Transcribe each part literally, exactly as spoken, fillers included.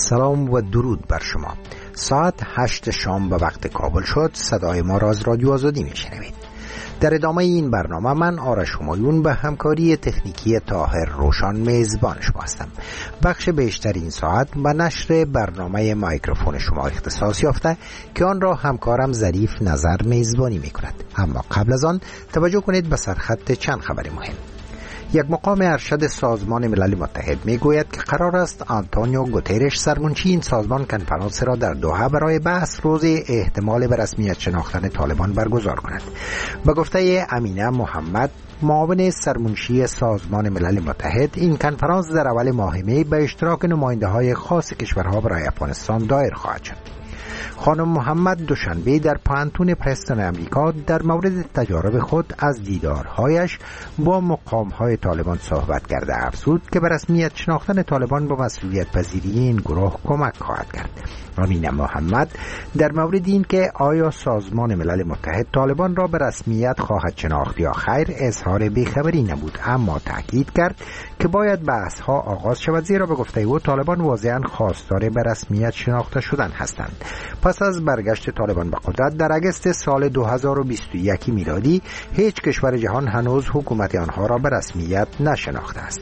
سلام و درود بر شما. ساعت هشت شام به وقت کابل شد. صدای ما را از رادیو آزادی میشنوید. در ادامه این برنامه من آرش همایون به همکاری تکنیکی طاهر روشان میزبان شما هستم. بخش بیشتر این ساعت به نشر برنامه مایکروفون شما اختصاص یافته که آن را همکارم ظریف نظر میزبانی میکند. اما قبل از آن توجه کنید به سرخط چند خبر مهم. یک مقام ارشد سازمان ملل متحد میگوید که قرار است آنتونیو گوترش سرمنشی این سازمان کنفرانس را در دوحه برای بحث روز احتمال به رسمیت شناختن طالبان برگزار کند. به گفته امینه محمد، معاون سرمنشی سازمان ملل متحد، این کنفرانس در اول ماه می به اشتراک نماینده های خاص کشورها برای افغانستان دایر خواهد شد. خانم محمد دوشنبه در پانتون پرستون امریکا در مورد تجارب خود از دیدارهایش با مقامهای طالبان صحبت کرده افزود که به رسمیت شناختن طالبان با مسئولیت پذیری این گروه کمک خواهد کرد. امینه محمد در مورد این که آیا سازمان ملل متحد طالبان را به رسمیت خواهد شناخت یا خیر اظهار بیخبری نمود، اما تاکید کرد که باید بحث ها آغاز شود، زیرا به گفته او طالبان واضحاً خواستار به رسمیت شناخته شدن هستند. پس از برگشت طالبان به قدرت در اگست سال دو هزار و بیست و یک میلادی هیچ کشور جهان هنوز حکومت آنها را به رسمیت نشناخته است.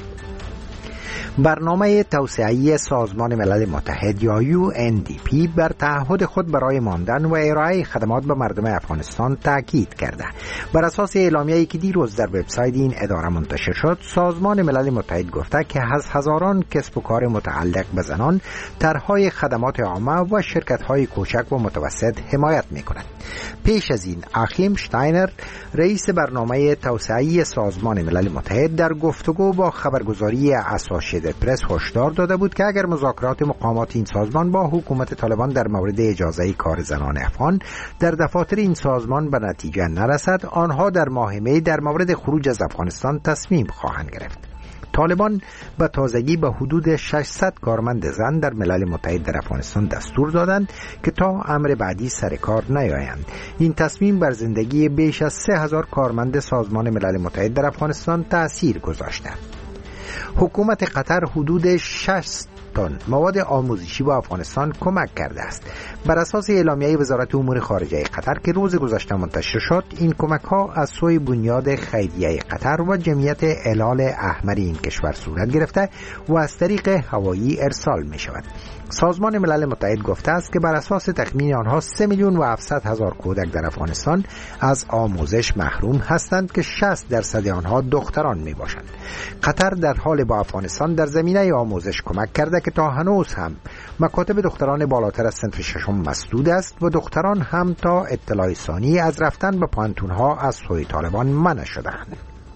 برنامه توسعه‌ای سازمان ملل متحد یا یو ان دی پی بر تعهد خود برای ماندن و ارائه خدمات به مردم افغانستان تاکید کرده. بر اساس اعلامیه‌ای که دیروز در وبسایت این اداره منتشر شد، سازمان ملل متحد گفته که از هزاران کسب و کار متعلق به زنان، طرح‌های خدمات عامه و شرکت‌های کوچک و متوسط حمایت می‌کند. پیش از این آخیم شتاینر، رئیس برنامه توسعه‌ای سازمان ملل متحد، در گفتگو با خبرگزاری اسوسییتد پرس هشدار داده بود که اگر مذاکرات مقامات این سازمان با حکومت طالبان در مورد اجازه کار زنان افغان در دفاتر این سازمان به نتیجه نرسد، آنها در ماه می در مورد خروج از افغانستان تصمیم خواهند گرفت. طالبان به تازگی به حدود ششصد کارمند زن در ملل متحد در افغانستان دستور دادند که تا امر بعدی سر کار نیایند. این تصمیم بر زندگی بیش از سه هزار کارمند سازمان ملل متحد در افغانستان تأثیر گذاشته. حکومت قطر حدود شش تن مواد آموزشی به افغانستان کمک کرده است. بر اساس اعلامیه وزارت امور خارجه قطر که روز گذشته منتشر شد، این کمک ها از سوی بنیاد خیریه قطر و جمعیت هلال احمر این کشور صورت گرفته و از طریق هوایی ارسال می شود. سازمان ملل متحد گفته است که بر اساس تخمین آنها سه میلیون و هفتصد هزار کودک در افغانستان از آموزش محروم هستند که شصت درصد آنها دختران می باشند. قطر در حال با افغانستان در زمینه آموزش کمک کرده که تا هنوز هم مکاتب دختران بالاتر از صنف ششم مسدود است و دختران هم تا اطلاع ثانی از رفتن به پانتونها از سوی طالبان منع شدند.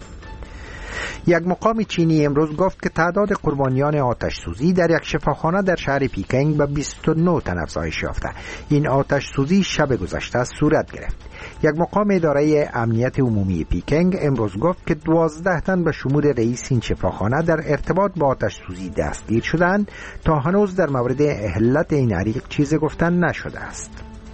یک مقام چینی امروز گفت که تعداد قربانیان آتش سوزی در یک شفاخانه در شهر پیکنگ به بیست و نه تن افزایش یافته. این آتش سوزی شب گذشته صورت گرفت. یک مقام اداره امنیت عمومی پیکنگ امروز گفت که دوازده تن به شمول رئیس این شفاخانه در ارتباط با آتش سوزی دستگیر شدند. تا هنوز در مورد علت این حریق چیزی گفتن نشده است.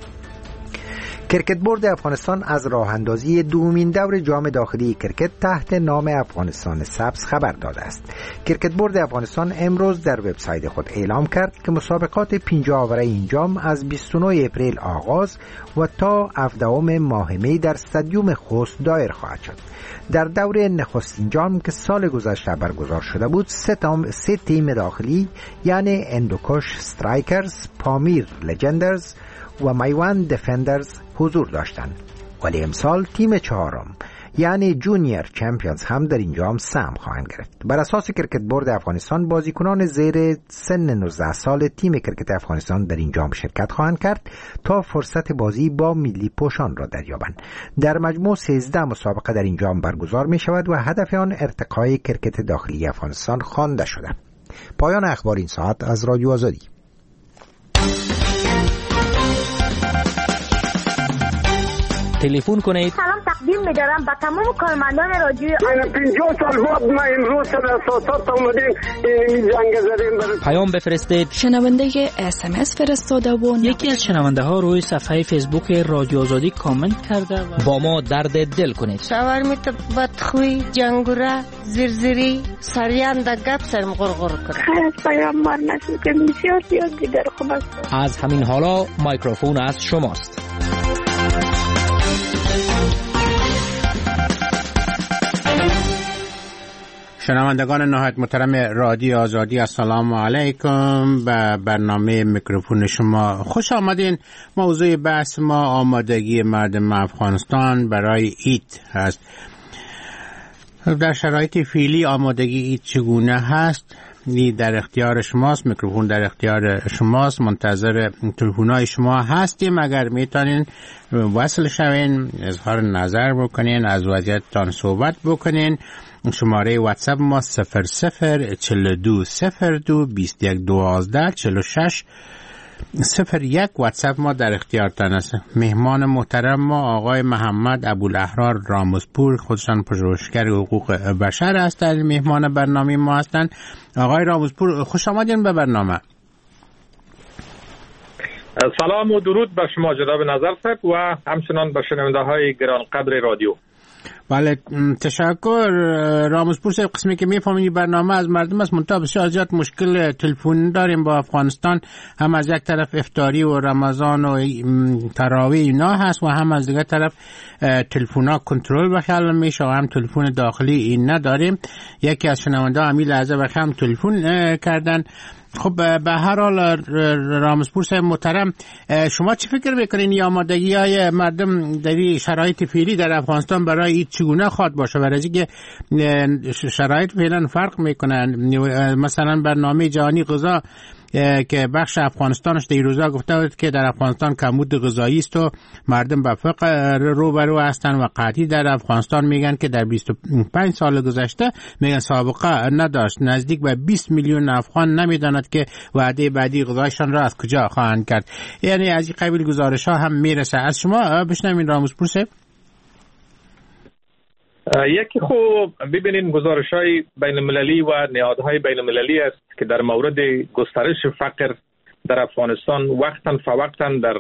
کرکت بورد افغانستان از راه اندازی دومین دور جام داخلی کرکت تحت نام افغانستان سبز خبر داده است. کرکت بورد افغانستان امروز در وبسایت خود اعلام کرد که مسابقات پنجاه اوره این جام از بیست و نه اپریل آغاز و تا هفدهم ماه می در استادیوم خوست دایر خواهد شد. در دور نخستین جام که سال گذشته برگزار شده بود، سه, تام سه تیم داخلی یعنی اندوکش استرایکرز، پامیر لژندرز و میوان دفندرز حضور داشتند، ولی امسال تیم چهارم یعنی جونیور چمپیونز هم در این جام سهم خواهند گرفت. بر اساس کرکت بورد افغانستان، بازیکنان زیر سن نوزده سال تیم کرکت افغانستان در این جام شرکت خواهند کرد تا فرصت بازی با ملی پوشان را دریابند. در مجموع سیزده مسابقه در این جام برگزار می شود و هدف آن ارتقای کرکت داخلی افغانستان خوانده شده. پایان اخبار این ساعت از رادیو آزادی. تلفن کنید. سلام تقدیم می‌دارم به تمام کارمندان رادیو. من پنجاه سال بعد ما امروز سر اساسات اومدیم این جنگ زدیم. پیام بفرستید. شنونده اس ام اس فرستاده و یکی از شنونده ها روی صفحه فیسبوک رادیو آزادی کامنت کرده و با ما درد دل کنید. شاورمیت بدخوی جنگوره زرزری سریان در گپ سرم غرغر کرد. خیلی پیامبر نشد که بسیار زیاد دیگر خوب است. از همین حالا میکروفون از شماست. شنوندگان نهایت محترم رادیو آزادی، السلام علیکم. به برنامه میکروفون شما خوش آمدین. موضوع بحث ما آمادگی مردم افغانستان برای عید هست. در شرایط فعلی آمادگی عید چگونه هست؟ در اختیار شماست، میکروفون در اختیار شماست. منتظر تلفن‌های شما هستیم. اگر میتونین وصل شوین، اظهار نظر بکنین، از وضعیتتان صحبت بکنین. شماره واتساپ ما صفر صفر چهل و دو صفر دو بیست و یک دوازده چهل و شش صفر یک. واتساپ ما در اختیارتان است. مهمان محترم ما آقای محمد ابوالاحرار رامزپور، خودشان پژوهشگر حقوق بشر هستند، مهمان برنامه ما هستند. آقای رامزپور خوش آمدین به برنامه. سلام و درود به شما جناب نظر صاحب و همچنان به شنونده های گران قدر رادیو. بله تشکر رامزپور صاحب. قسمی که میفهمید برنامه از مردم است، منتها بسیار زیاد مشکل تلفن داریم با افغانستان. هم از یک طرف افطاری و رمضان و تراویح اینا هست و هم از دیگر طرف تلفن‌ها کنترل بخیال میشه و هم تلفن داخلی این نداریم. یکی از شنونده ها امی لحظه بخی هم تلفن کردن. خب به هر حال رامزپور صاحب محترم، شما چی فکر میکنین یا آمادگی های مردم در شرایط فعلی در افغانستان برای این چگونه خواد باشه؟ برای اینکه شرایط فعلا فرق میکنن. مثلا برنامه جهانی غذا که بخش افغانستانش در روزا گفته بود که در افغانستان کمبود غذایی است و مردم به فقر روبرو هستند و قحطی در افغانستان میگن که در بیست و پنج سال گذشته میگن سابقه نداشت. نزدیک به بیست میلیون افغان نمیداند که وعده بعدی غذایشان را از کجا خواهند کرد. یعنی از این قبیل گزارش ها هم میرسه. از شما بشنوین رامزپور صاحب. یکی خوب ببینین گزارش های بین المللی و نهادهای بین المللی است که در مورد گسترش فقر در افغانستان وقتاً فوقتاً در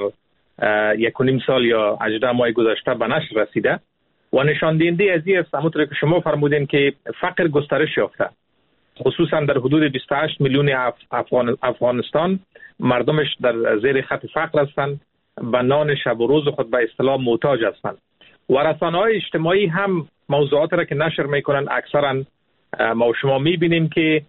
یک و نیم سال یا هجده ماه گذشته به نشر رسیده و نشان دهنده از این است همونطور که شما فرمودین که فقر گسترش یافته، خصوصاً در حدود بیست و هشت میلیون افغان افغانستان مردمش در زیر خط فقر هستند، به نان شب و روز خود به اصطلاح محتاج هستند و رسانه‌های اجتماعی هم موضوعات را که نشر میکنن اکثرا ما و شما میبینیم که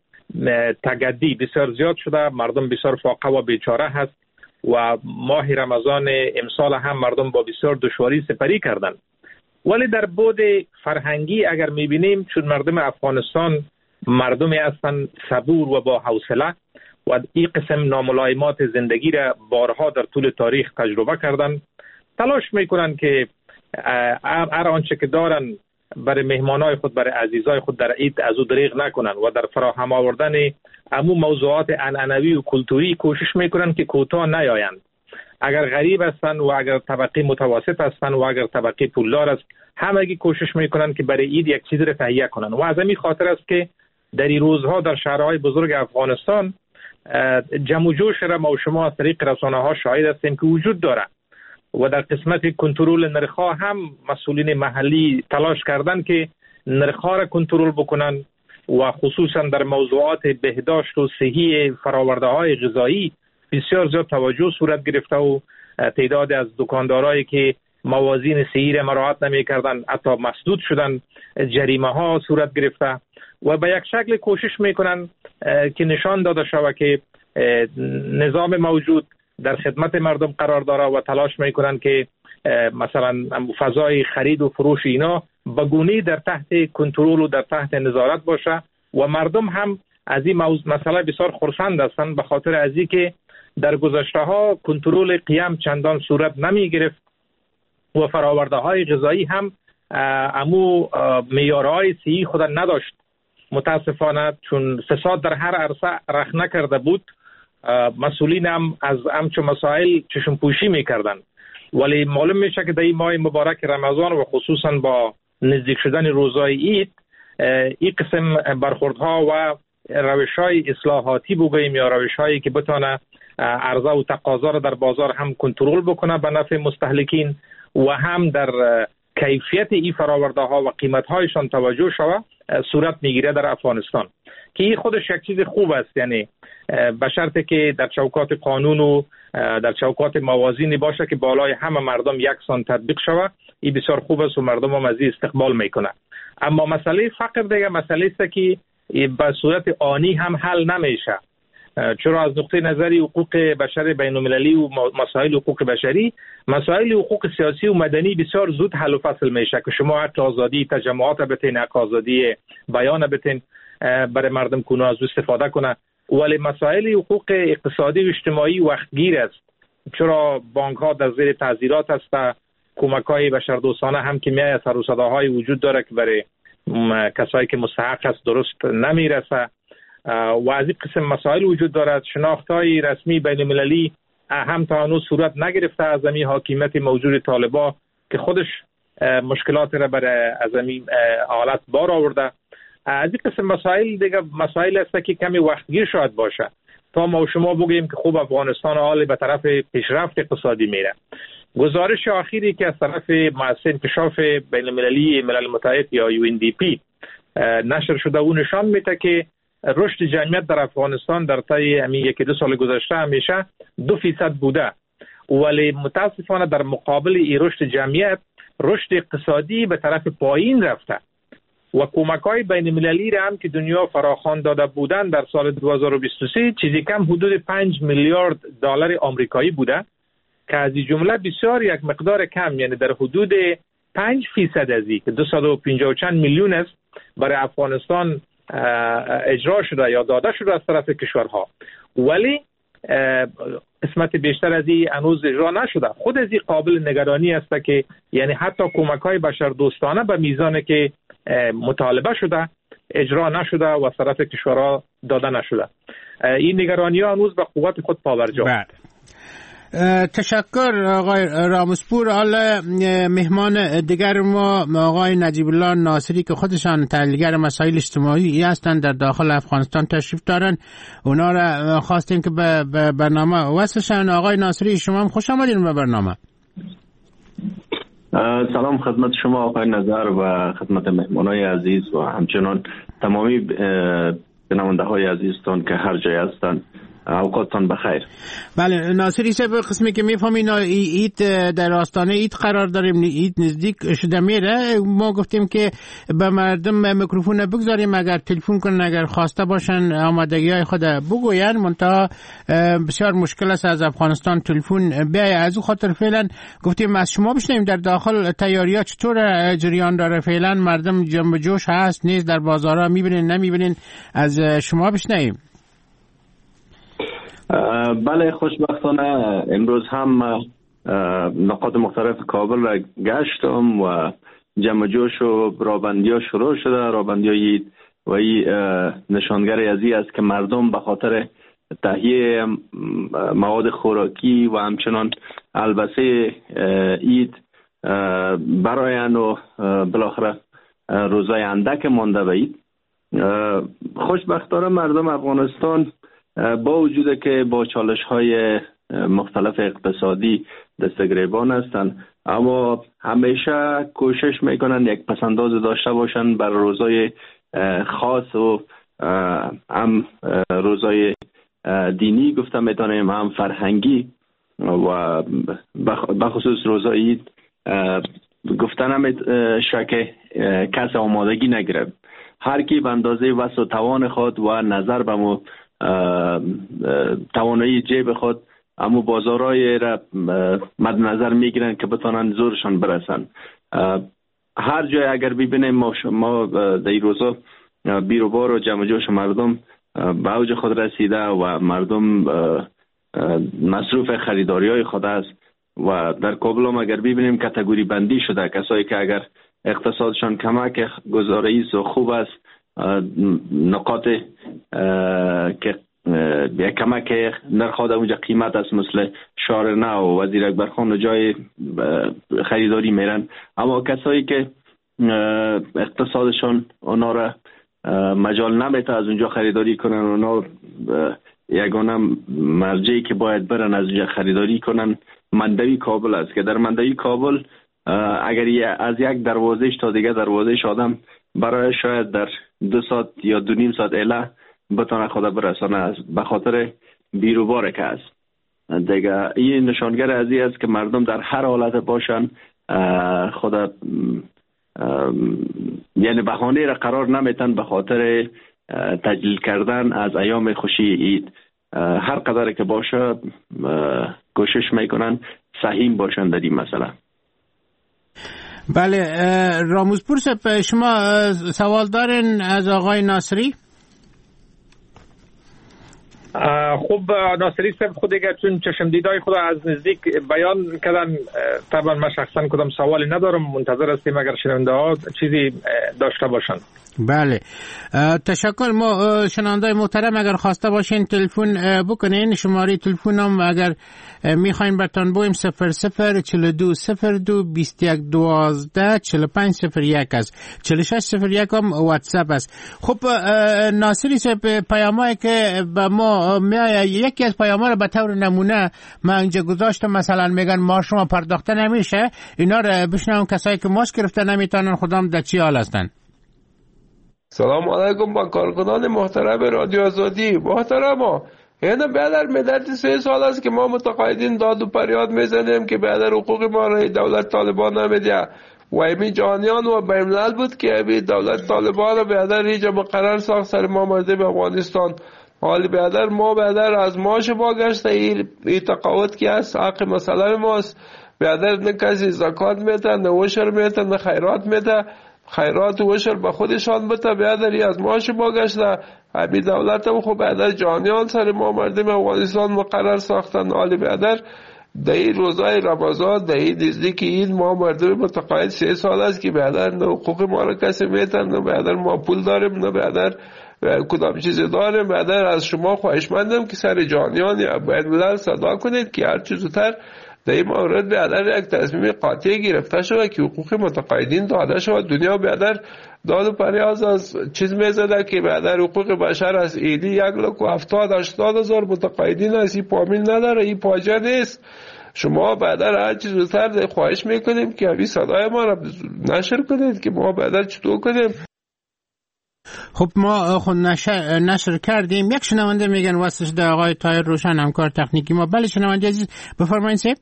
تگدی بسیار زیاد شده، مردم بسیار فاقه و بیچاره هست و ماه رمضان امسال هم مردم با بسیار دشواری سپری کردن. ولی در بعد فرهنگی اگر میبینیم، چون مردم افغانستان مردمی هستند صبور و با حوصله و این قسم ناملایمات زندگی را بارها در طول تاریخ تجربه کردن، تلاش میکنن که هر آنچه که دارن برای مهمانای خود، برای عزیزای خود در عید از او دریغ نکنن و در فراهم آوردن عموم موضوعات عنعنوی و کلتوری کوشش میکنن که کوتاه نیایند. اگر غریب هستن و اگر طبقه متوسط هستن و اگر طبقه پولدار است، همگی کوشش میکنن که برای عید یک چیز را تهیه کنن و از همین خاطر است که در این روزها در شهرهای بزرگ افغانستان جمع و جوش را ما و شما از طریق رسانه‌ها شاهد هستیم که وجود داره و در قسمت کنترل نرخ‌ها هم مسئولین محلی تلاش کردن که نرخ‌ها را کنترل بکنن و خصوصا در موضوعات بهداشت و صحی فرآورده‌های غذایی بسیار زیاد توجه صورت گرفته و تعداد از دکاندارایی که موازین صحی را مراعات نمی‌کردند حتی مسدود شدن، جریمه‌ها صورت گرفته و به یک شکل کوشش می‌کنن که نشان داده شود که نظام موجود در خدمت مردم قرار داره و تلاش میکنن که مثلا فضای خرید و فروش اینا به گونه‌ای در تحت کنترل و در تحت نظارت باشه و مردم هم از این مسئله بسیار خرسند هستند، به خاطر از اینکه در گذشته ها کنترل قیام چندان صورت نمی گرفت و فراورده های غذایی هم امو معیارهای صحی خود نداشت. متاسفانه چون فساد در هر عرصه رخ نکرده بود، مسئولین هم از همچون مسائل چشم پوشی میکردن ولی معلوم میشه که در این ماه مبارک رمضان و خصوصا با نزدیک شدن روزهای عید این قسم برخوردها و روش‌های اصلاحاتی بگوییم یا روش‌هایی که بتونه عرضه و تقاضا را در بازار هم کنترل بکنه به نفع مستهلکین و هم در کیفیت این فراورده‌ها و قیمت‌هایشان توجه شود صورت میگیره در افغانستان که این خودش یک چیز خوب است. یعنی به شرطی که در چوکات قانون و در چوکات موازینی باشه که بالای همه مردم یکسان تطبیق شود، این بسیار خوب است و مردم هم از این استقبال میکنه. اما مسئله فقر دیگه مسئله است که به صورت آنی هم حل نمیشه، چرا از نقطه نظری حقوق بشر بین المللی و مسائل حقوق بشری، مسائل حقوق سیاسی و مدنی بسیار زود حل و فصل میشه که شما حق آزادی تجمعات بتین، حق آزادی بیان بتین برای مردم کنه از استفاده کنه، ولی مسائل حقوق اقتصادی و اجتماعی وقتگیر است، چرا بانک ها در زیر تعذیرات است، کمک های بشردوستانه هم که میای سر و صداهای وجود داره که برای کسایی که مستحق است درست نمیرسه و از این قسم مسائل وجود دارد. شناختهای رسمی بین المللی هم تا هنوز صورت نگرفته از این حاکمیت موجود طالبان که خودش مشکلات را برای از این حالت بار آورده. از این قسم مسائل دیگه مسائل است که کمی وقتگیر شاید باشه تا ما و شما بگیم که خوب افغانستان حال به طرف پیشرفت اقتصادی میره. گزارش اخیری که از طرف مؤسسه انکشاف بین المللی ملل متحد یا یو ان دی پی نشر شده او نشان میده که رشد جمعیت در افغانستان در طی همین یکی دو سال گذشته همیشه دو فیصد بوده، ولی متاسفانه در مقابل این رشد جمعیت رشد اقتصادی به طرف پایین رفته و کمک‌های بین المللی را هم که دنیا فراخوان داده بودند در سال دو هزار و بیست و سه چیزی کم حدود پنج میلیارد دلار آمریکایی بوده که از این جمله بسیار یک مقدار کم، یعنی در حدود پنج فیصد از این که دویست و پنجاه و چند میلیون است برای افغانستان اجرا شده یا داده شده از طرف کشورها، ولی قسمت بیشتر از این هنوز اجرا نشده. خود از این قابل نگرانی است که یعنی حتی کمک‌های بشردوستانه به میزانی که مطالبه شده اجرا نشده و از طرف کشورها داده نشده. این نگرانی‌ها هنوز به قوت خود پابرجا. تشکر آقای رامسپور. حالا مهمان دیگر ما آقای نجیب الله ناصری که خودشان تحلیلگر مسائل اجتماعی هستند در داخل افغانستان تشریف دارند، اونا را خواستیم که به برنامه وصلشن. آقای ناصری شما هم خوش آمدین به برنامه. سلام خدمت شما آقای نظر و خدمت مهمانای عزیز و همچنان تمامی بیننده های عزیزتان که هر جای هستند. اوقاتتان بخیر. بله ناصری صاحب، قسمی که میفهمین عید در آستانه عید قرار داریم، عید نزدیک شده میره، ما گفتیم که به مردم میکروفون بگذاریم اگر تلفن کنن، اگر خواسته باشن آمادگی های خود بگوین، منتها بسیار مشکل است از افغانستان تلفن بیای، از او خاطر فعلا گفتیم از شما بشنیم در داخل تیاریات چطور جریان داره، فعلا مردم جنب جوش هست نیست، در بازارها میبینین نمیبینین، از شما بشنیم. بله خوشبختانه امروز هم نقاط مختلف کابل را گشتم و جمع جوش و رابندی ها شروع شده. رابندی های و این نشانگر ازی است که مردم به خاطر تهیه مواد خوراکی و همچنان البسه عید برایان و بالاخره روزای اندک مانده به عید. خوشبختانه مردم افغانستان با وجود که با چالش های مختلف اقتصادی دستگریبان هستند، اما همیشه کوشش میکنن یک پسنداز داشته باشن بر روزای خاص و هم روزای دینی گفته میتونیم، هم فرهنگی و بخصوص روزای عید گفتن نمیشه که کس آمادگی نگیره، هر کی به اندازه وسع و توان خود و نظر به مو توانایی جیب خود اما بازارهای را مد نظر میگیرن که بتونن زورشان برسن. هر جای اگر ببینیم ما, ما در این روزا بیروبار و جمع جوش مردم به اوج خود رسیده و مردم مصروف خریداری های خود است و در کابل هم اگر ببینیم کاتگوری بندی شده، کسایی که اگر اقتصادشان کمک گزارش و خوب است، نقاط که یک کمک نرخ در اونجا قیمت است، مثل شارع نو و وزیر اکبر خان و جای خریداری میرن. اما کسایی که اقتصادشان اونا را مجال نمیته از اونجا خریداری کنن، اونا یگانه مرجعی که باید برن از اونجا خریداری کنن مندوی کابل است، که در مندوی کابل اگر از یک دروازهش تا دیگه دروازهش آدم برای شاید در دو ساعت یا دو نیم ساعت اله بتونه خود برسانه است، به خاطر بیروبار که است دیگه. این نشانگر از این است که مردم در هر حالت باشن خود یعنی بهانه را قرار نمیتن به خاطر تجلیل کردن از ایام خوشی عید. هر قدر که باشه کوشش میکنن سهیم باشن در این مسئله. بله راموزپور صاحب، شما سوال دارین از آقای ناصری؟ خب ناصری صاحب خود دیگه چون چشم دیدای خود از نزدیک بیان کردن، طبعا من شخصا کدام سوالی ندارم، منتظر هستیم اگر شنونده ها چیزی داشته باشن. بله تشکر. ما شنونده محترم اگر خواسته باشین تلفن بکنین، شماره تلفن هم اگر میخواین برتان بویم صفر صفر چل دو صفر دو بیست یک دوازده چل پنج صفر یک است، چل شش صفر یک هم واتساپ است. خب ناصری صاحب، پیامایی که به ما میای، یکی از پیاما رو به طور نمونه من اینجا گذاشتم، مثلا میگن ما شما پرداخته نمیشه، اینا رو بشنوم کسایی که ماسک گرفته نمیتونن خودم در چی حال هستن. سلام علیکم با کارکنان محترم رادیو آزادی. محترم اینه بیادر مدت سه سال است که ما متقاعدین داد و پریاد میزنیم که بیادر حقوق ما را دولت طالبان نمیده و ایمی جانیان و بیملل بود که ایمی دولت طالبان را بیادر اینجا مقرر ساخت سر ما مردم افغانستان. حالی بیادر ما بیادر از ماش ما گشته ای, ای تقاوت که است حق مسئله ماست. بیادر نه کسی زکات میده، نه وشر میده، نه خیرات میده. خیرات و وشر به خودشان بته، بیادری از ماش ما گشته. همی دولت هم خوب بیادر جانیان سر ما مردم افغانستان مقرر ساختن. حالی بیادر دهی روزای رمضان، دهی نزدیک این ما مردم متقاعد سه سال است که بیادر نه حقوق ما را کسی میتن، نه بیادر ما پول داریم، نه بیادر کدام چیزی داریم. بیادر از شما خواهشمندم که سر جانیان یا باید ملل صدا کنید که هر چیز زودتر در این مورد بیادر یک تصمیم قاطع گرفته شود که حقوق متقاعدین داده شود. دنیا بیادر داد و پریاز از چیز میزده که بیادر حقوق بشر از ایدی یک لک و هفتاد هشتاد هزار متقاعدین است. این پامین نداره، این پاجه نیست. شما بعدر هر چیز زودتر خواهش میکنیم که همین صدای ما را نشر کنید که ما بعدر چطور کنیم. خب ما خود نشر, نشر کردیم. یک شنونده میگن واسش در آقای طاهر روشن همکار تکنیکی ما. بله شنونده عزیز بفرمایید سیب.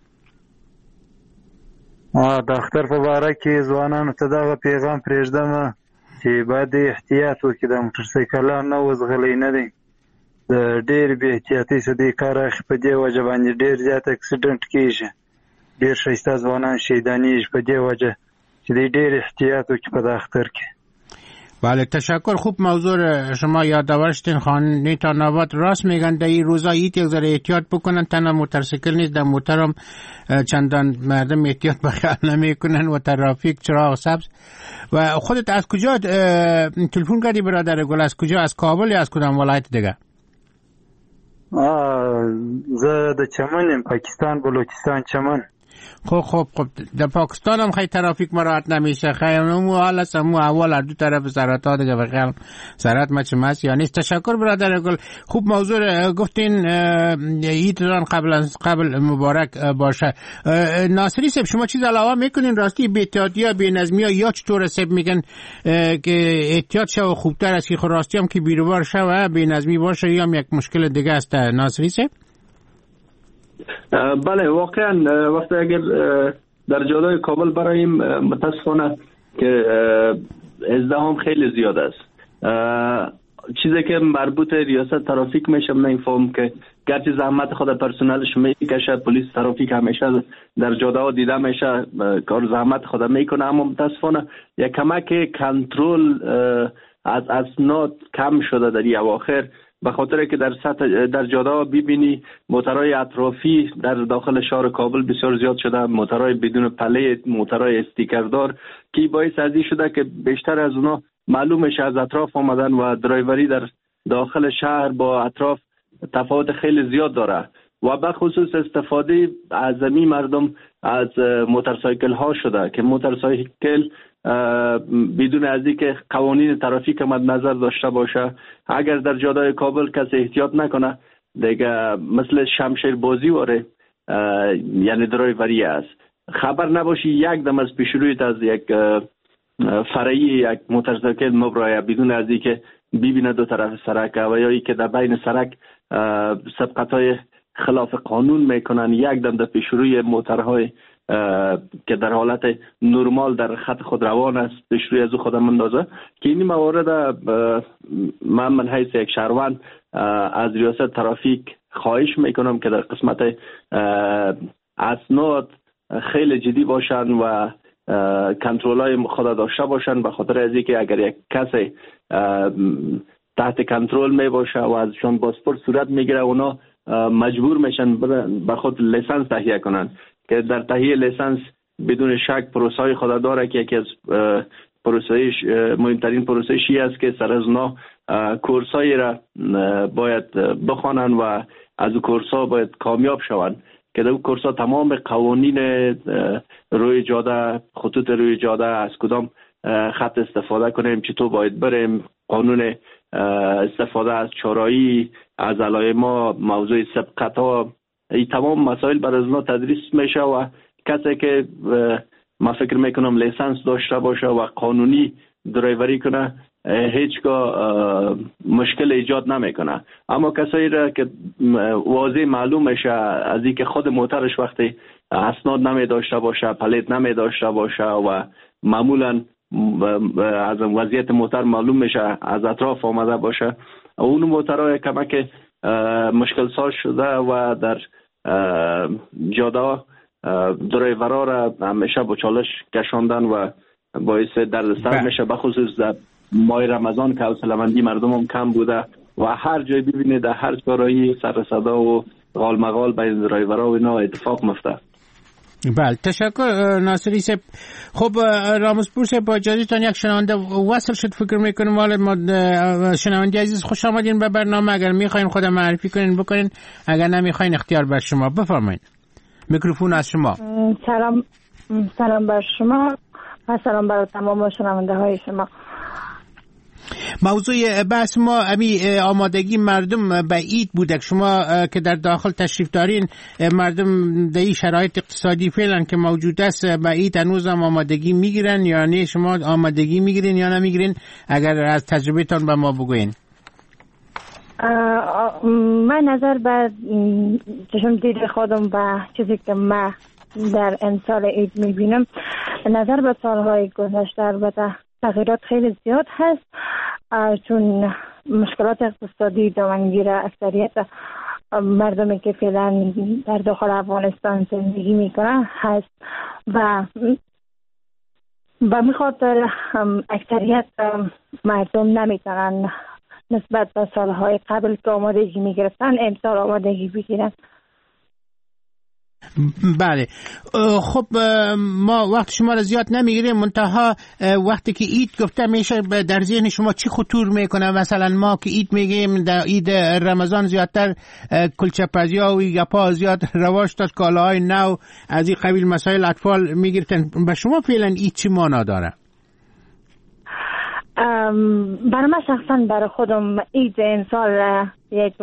دختر مبارک ځوانانو ته دا پیغام پرېږدم چې باید احتیاط وکړي، د موټرسایکلان نه وزغلی نه دی، د ډېر بې احتیاطۍ څخه دې کار اخلي. په دې وجه باندې ډېر زیات اکسیډنټ کېږي، ډېر ښایسته ځوانان شهیدانېږي په دې وجه چې دې ډېر احتیاط وکړي په دا اختر کې. بله تشکر. خوب موضوع شما یادآور شدین. خانه تا نوبت راست میگن در این روزا یک ذره احتیاط بکنن. تنها موتورسیکل نیست، در موترم چندان مردم احتیاط بخیال نمی کنن و ترافیک چراغ سبز. و خودت از کجا تلفن کردی برادر گل؟ از کجا؟ از کابل یا از کدام ولایت دیگه؟ زه د چمن، پاکستان، بلوچستان چمن. خب خب خب در پاکستان هم خیلی ترافیک مراعات نمیشه. خیلی مو حالا سمو اول دو طرف سرعت ها دیگه بخیال سرعت مچ مس یا نیست. تشکر برادر گل. خوب موضوع گفتین ایتران قبل از قبل مبارک باشه. ناصری صاحب شما چیز علاوه میکنین راستی بی احتیاطی یا بی نظمی یا چطور صاحب میگن که احتیاط شه و خوبتر است که خود راستی هم که بیروبار شه و بی نظمی باشه یا هم یک مشکل دیگه است ناصری صاحب؟ بله واقعا وقتی اگر در جاده‌های کابل برایم متاسفانه که ازدحام خیلی زیاد است. چیزی که مربوط ریاست ترافیک میشه من نمیفهم که گرچه زحمت خود پرسنلش میکشه، پلیس ترافیک همیشه در جاده ها دیده میشه کار زحمت خود میکنه، اما متاسفانه یک کمک کنترل از اسناد کم شده در این اواخر، به خاطر که در سطح در جاده ها ببینی موترهای اطرافی در داخل شهر کابل بسیار زیاد شده، موترهای بدون پله، موترهای استیکردار که باعث از این شده که بیشتر از اونا معلومش از اطراف آمدن و درایوری در داخل شهر با اطراف تفاوت خیلی زیاد داره و به خصوص استفاده از این مردم از موتورسایکل ها شده که موتورسایکل بدون از اینکه قوانین ترافیک مد نظر داشته باشه، اگر در جاده‌های کابل کسی احتیاط نکنه دیگه مثل شمشیر بازی واره، یعنی درایوری است، خبر نباشی یک دم از پیشرویت از یک فرعی یک موتورسایکل مبرایه بدون از اینکه ببینه دو طرف سرک و یا اینکه در بین سرک سبقت‌های خلاف قانون میکنن، یک دم در پیشروی موترهای که در حالت نرمال در خط خود روان است پیشروی از خودم اندازه که این موارد من من حیث یک شهروند از ریاست ترافیک خواهش میکنم که در قسمت اسناد خیلی جدی باشن و کنترل های خود داشته باشن، به خاطر از اینکه اگر یک کسی تحت کنترل می باشه و ازشان پاسپورت صورت میگیره اونا مجبور میشن به خود لیسانس تهیه کنن که در تهیه لیسانس بدون شک پروسه خود داره که یکی از پروسه مهمترین پروسه شی است که سر از اونا کورسایی را باید بخوانن و از کورسا باید کامیاب شوند که در کورسا تمام قوانین روی جاده، خطوط روی جاده، از کدام خط استفاده کنیم، چطور باید بریم، قانون استفاده از چارایی، از علائم ما، موضوع سبقت ها، این تمام مسائل برای از اونا تدریس میشه و کسی که ما فکر میکنم لیسانس داشته باشه و قانونی درایوری کنه هیچگاه مشکل ایجاد نمیکنه. اما کسایی را که واضح معلوم میشه از اینکه خود موترش وقتی اسناد نمی داشته باشه، پلیت نمی داشته باشه و معمولا از وضعیت موتر معلوم میشه از اطراف آمده باشه، اون موترها کمک مشکل ساز شده و در جاده درایورها را همیشه با چالش کشاندن و باعث دردسر میشه، بخصوص در ماه رمضان که حوصله‌مندی مردم هم کم بوده و هر جای ببینید در هر چهارراهی سر صدا و غال مغال بین درایورها و اینا اتفاق میفته. بله تشکر ناصری صاحب. خب رامزپور صاحب با اجازهتون یک شنونده وصل شد، فکر میکنم حالا ما شنونده عزیز خوش آمدین به برنامه، اگر میخواین خودم معرفی کنین بکنین، اگر نمیخواین اختیار بر شما، بفرمایید میکروفون از شما. سلام سلام بر شما و سلام بر تمام شنونده های شما. موضوع بحث ما امی آمادگی مردم به عید بوده، شما که در داخل تشریف دارین، مردم در این شرایط اقتصادی فعلا که موجود است به عید هنوز هم آمادگی میگیرن یا نه؟ شما آمادگی میگیرین یا نمیگیرین؟ اگر از تجربهتان به ما بگوین. من نظر به چشم دید خودم و چیزی که من در امسال عید میبینم، نظر به سالهای گذشته البته تغییرات خیلی زیاد هست، چون مشکلات اقتصادی دامنگیر اکثریت مردمی که فعلا در داخل افغانستان زندگی میکنن هست و و میخاطر اکثریت مردم نمیتونن نسبت به سالهای قبل که آمادگی میگرفتن امسال آمادگی بگیرن. بله خب ما وقت شما را زیاد نمیگیریم، منتها وقتی که عید گفته میشه در ذهن شما چی خطور میکنه؟ مثلا ما که عید میگیم در عید رمضان زیادتر کلچه پزی ها و گپا زیاد رواج داشت، کالاهای نو از این قبیل مسائل اطفال میگیرتن. به شما فعلا عید چی معنا داره؟ برای من شخصا برای خودم عید امسال یک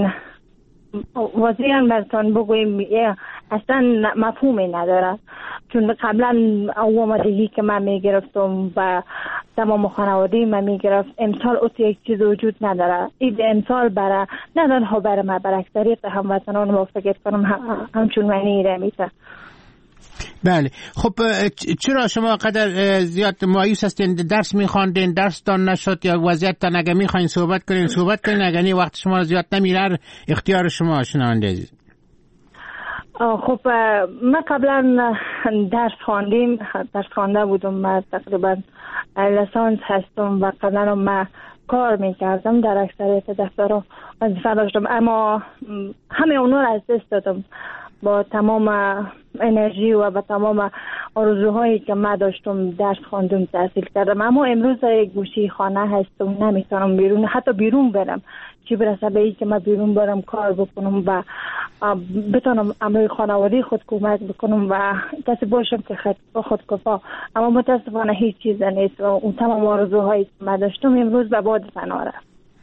واضحاً براتون بگویم اصلا مفهومی نداره، چون قبلا آمادگی که من میگرفتم و تمام خانواده من میگرفت، امسال اوت یک چیز وجود نداره. عید امسال برای نه تنها برای من، برای اکثریت هموطنان ما فکر کنم همچون معنی رمیته. بله خب چرا شما قدر زیاد مایوس هستین؟ درس میخواندین، درس تان نشد یا وضعیت تان؟ اگر میخواین صحبت کنین صحبت کنین، اگر نه وقت شما زیاد نمیره، اختیار شما شنونده عزیز. خب من قبلا درس خواندیم، درس خوانده بودم، من تقریبا لیسانس هستم و قبلا من کار میکردم در اکثریت دفترها وظیفه داشتم، اما همه اونها را از دست دادم با تمام انرژی و با تمام آرزوهایی که من داشتم. درس خواندم، تحصیل کردم، اما امروز یک گوشه خانه هستم، نمیتونم بیرون، حتی بیرون برم، چی برسه به این که من بیرون برم کار بکنم و بتونم امروی خانواده خود کمک بکنم و کسی باشم که خود خودکفا. اما متاسفانه هیچ چیز نیست و اون تمام آرزوهایی که من داشتم امروز به باد فنا رفت.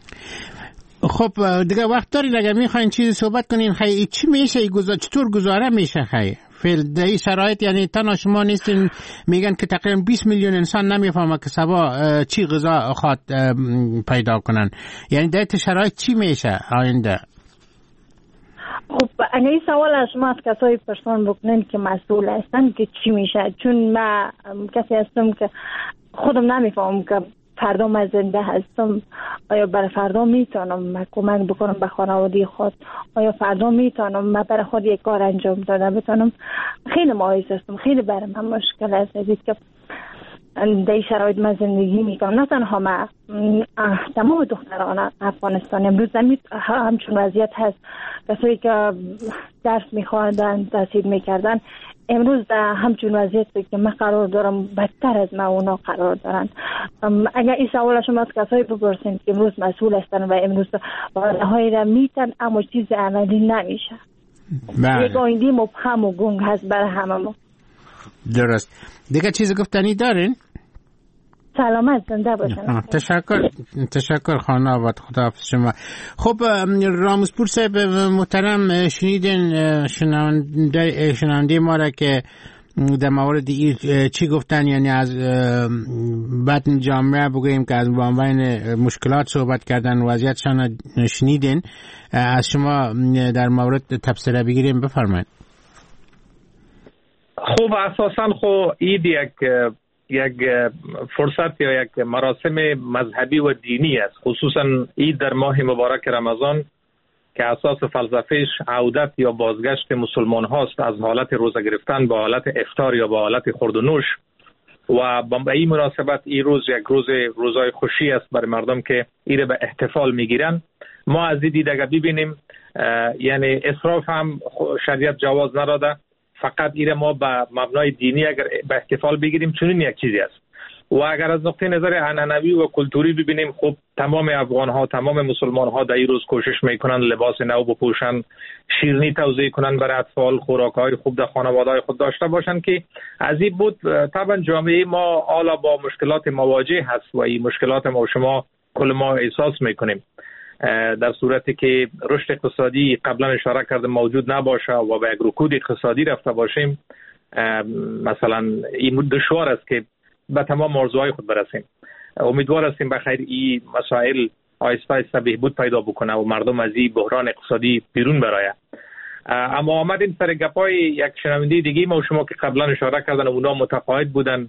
خب دیگه وقت دارید اگر میخواین چیزی صحبت کنین خیلی چی میشه گذار چطور گزاره میشه خیلی فعل در شرایط؟ یعنی تنها شما نیستین، میگن که تقریبا بیست میلیون انسان نمیفهمه که سبا چی غذا خواد پیدا کنن. یعنی در شرایط چی میشه آینده؟ خب اگه این سوال از شما از کسایی پرسان بکنین که مسئول هستن که چی میشه، چون من کسی هستم که خودم نمیفهمم که فردا من زنده هستم، آیا برای فردا میتونم من کمک بکنم به خانواده خود، آیا فردا میتونم من برای خود یک کار انجام دادم بتونم. خیلی مایوس هستم، خیلی برای من مشکل است که در این شرایط من زندگی میکنم. نه تنها من، تمام دختران افغانستان امروز همچون وضعیت هست. کسایی که درس میخواندن تحصیل میکردن امروز در همچون وضعیت که من قرار دارم بدتر از من اونا قرار دارن. اگر این سوال شما از کسایی بپرسین که امروز مسئول هستن و امروز وعده هایی را میتن اما چیز عملی نمیشه، یک آینده مبهم و گنگ هست برای همه ما. درست. دیگه چیز گفتنی دارین؟ سلامت زنده باشن. تشکر تشکر خانم آباد، خداحافظ شما. خب رامزپور صاحب محترم، شنیدین شنونده شنونده ما را که در مورد این چی گفتن، یعنی از بطن جامعه بگوییم که از عنوان مشکلات صحبت کردن، وضعیتشان شنیدین. از شما در مورد تبصره بگیریم، بفرمایید. خوب اساساً خو اید یک یک فرصت یا یک مراسم مذهبی و دینی است، خصوصا عید در ماه مبارک رمضان که اساس فلسفهش عودت یا بازگشت مسلمان هاست از حالت روزه گرفتن به حالت افطار یا به حالت خورد و نوش. و به این مناسبت این روز یک روز روزای خوشی است برای مردم که ایره به احتفال میگیرن. ما از این دید اگر ببینیم یعنی اسراف هم شریعت جواز نداده، فقط ایره ما به مبنای دینی اگر به احتفال بگیریم چنین یک چیزی است. و اگر از نقطه نظر عنعنوی و کلتوری ببینیم، خب تمام افغان ها، تمام مسلمان ها در این روز کوشش میکنن لباس نو بپوشن، شیرینی توزیع کنن برای اطفال، خوراک های خوب در خانواده های خود داشته باشن که از این بود طبعا جامعه ما حالا با مشکلات مواجه هست و این مشکلات ما و شما کل ما احساس میکنیم. در صورتی که رشد اقتصادی قبلا اشاره کرده موجود نباشه و به یک رکود اقتصادی رفته باشیم، مثلا این دشوار است که به تمام آرزوهای خود برسیم. امیدوار هستیم بخیر این مسائل آیسته آیسته بهبود پیدا بکنه و مردم از این بحران اقتصادی بیرون برایه. اما آمدیم سر گپای یک شنونده دیگه ما و شما که قبلا اشاره کردن اونا متقاعد بودن.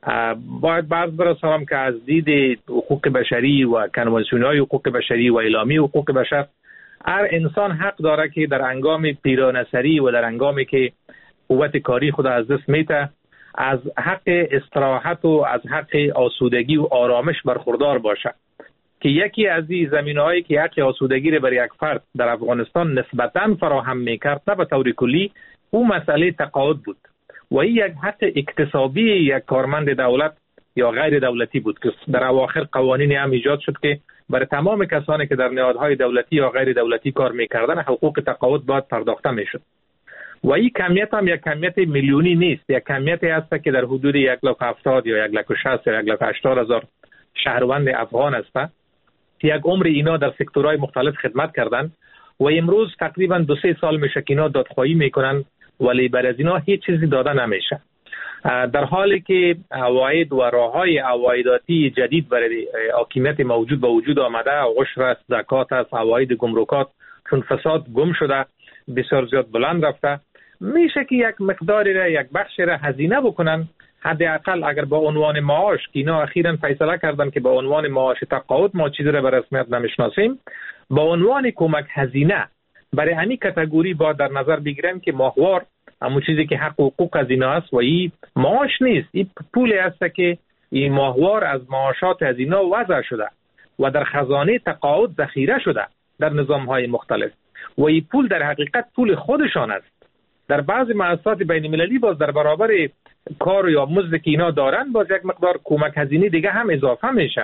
باید بعض برسانم که از دید حقوق بشری و کنوانسیون‌های حقوق بشری و اعلامیه حقوق بشر، هر انسان حق داره که در هنگام پیرانسری و در هنگامی که قوت کاری خود از دست میته از حق استراحت و از حق آسودگی و آرامش برخوردار باشه، که یکی از این زمینه‌هایی که حق آسودگی را برای یک فرد در افغانستان نسبتاً فراهم میکرد نه به طور کلی، اون مسئله تقاعد بود و این یک حق اکتسابی یک کارمند دولت یا غیر دولتی بود که در اواخر قوانین هم ایجاد شد که برای تمام کسانی که در نهادهای دولتی یا غیر دولتی کار میکردن حقوق تقاعد باید پرداخته میشد. و این کمیت هم یک کمیت میلیونی نیست، یک کمیتی هست که در حدود یک لاک هفتاد یا یک لاک شصت یا یک لاک هشتاد هزار شهروند افغان است که یک عمر اینا در سکتورهای مختلف خدمت کردن و امروز تقریبا دو سه سال میشه که اینا دادخواهی میکنن ولی بر از اینا هیچ چیزی داده نمیشه، در حالی که عواید و راههای عوایداتی جدید برای حاکمیت موجود به وجود آمده، عشر است، زکات است، عواید گمرکات چون فساد گم شده بسیار زیاد بلند رفته، میشه که یک مقداری را یک بخشی را هزینه بکنن. حداقل اگر با عنوان معاش که اینا اخیراً فیصله کردن که با عنوان معاش تقاعد ما چیزی را به رسمیت نمیشناسیم، با عنوان کمک هزینه برای همین کاتگوری با در نظر بگیریم که ماهوار همون چیزی که حق و حقوق از اینا است و این معاش نیست، این پولی است که این ماهوار از معاشات از اینا وضع شده و در خزانه تقاعد ذخیره شده در نظام‌های مختلف و این پول در حقیقت پول خودشان است. در بعضی مؤسسات بین المللی باز در برابر کار یا مزد که اینا دارن باز یک مقدار کمک هزینه دیگه هم اضافه میشه.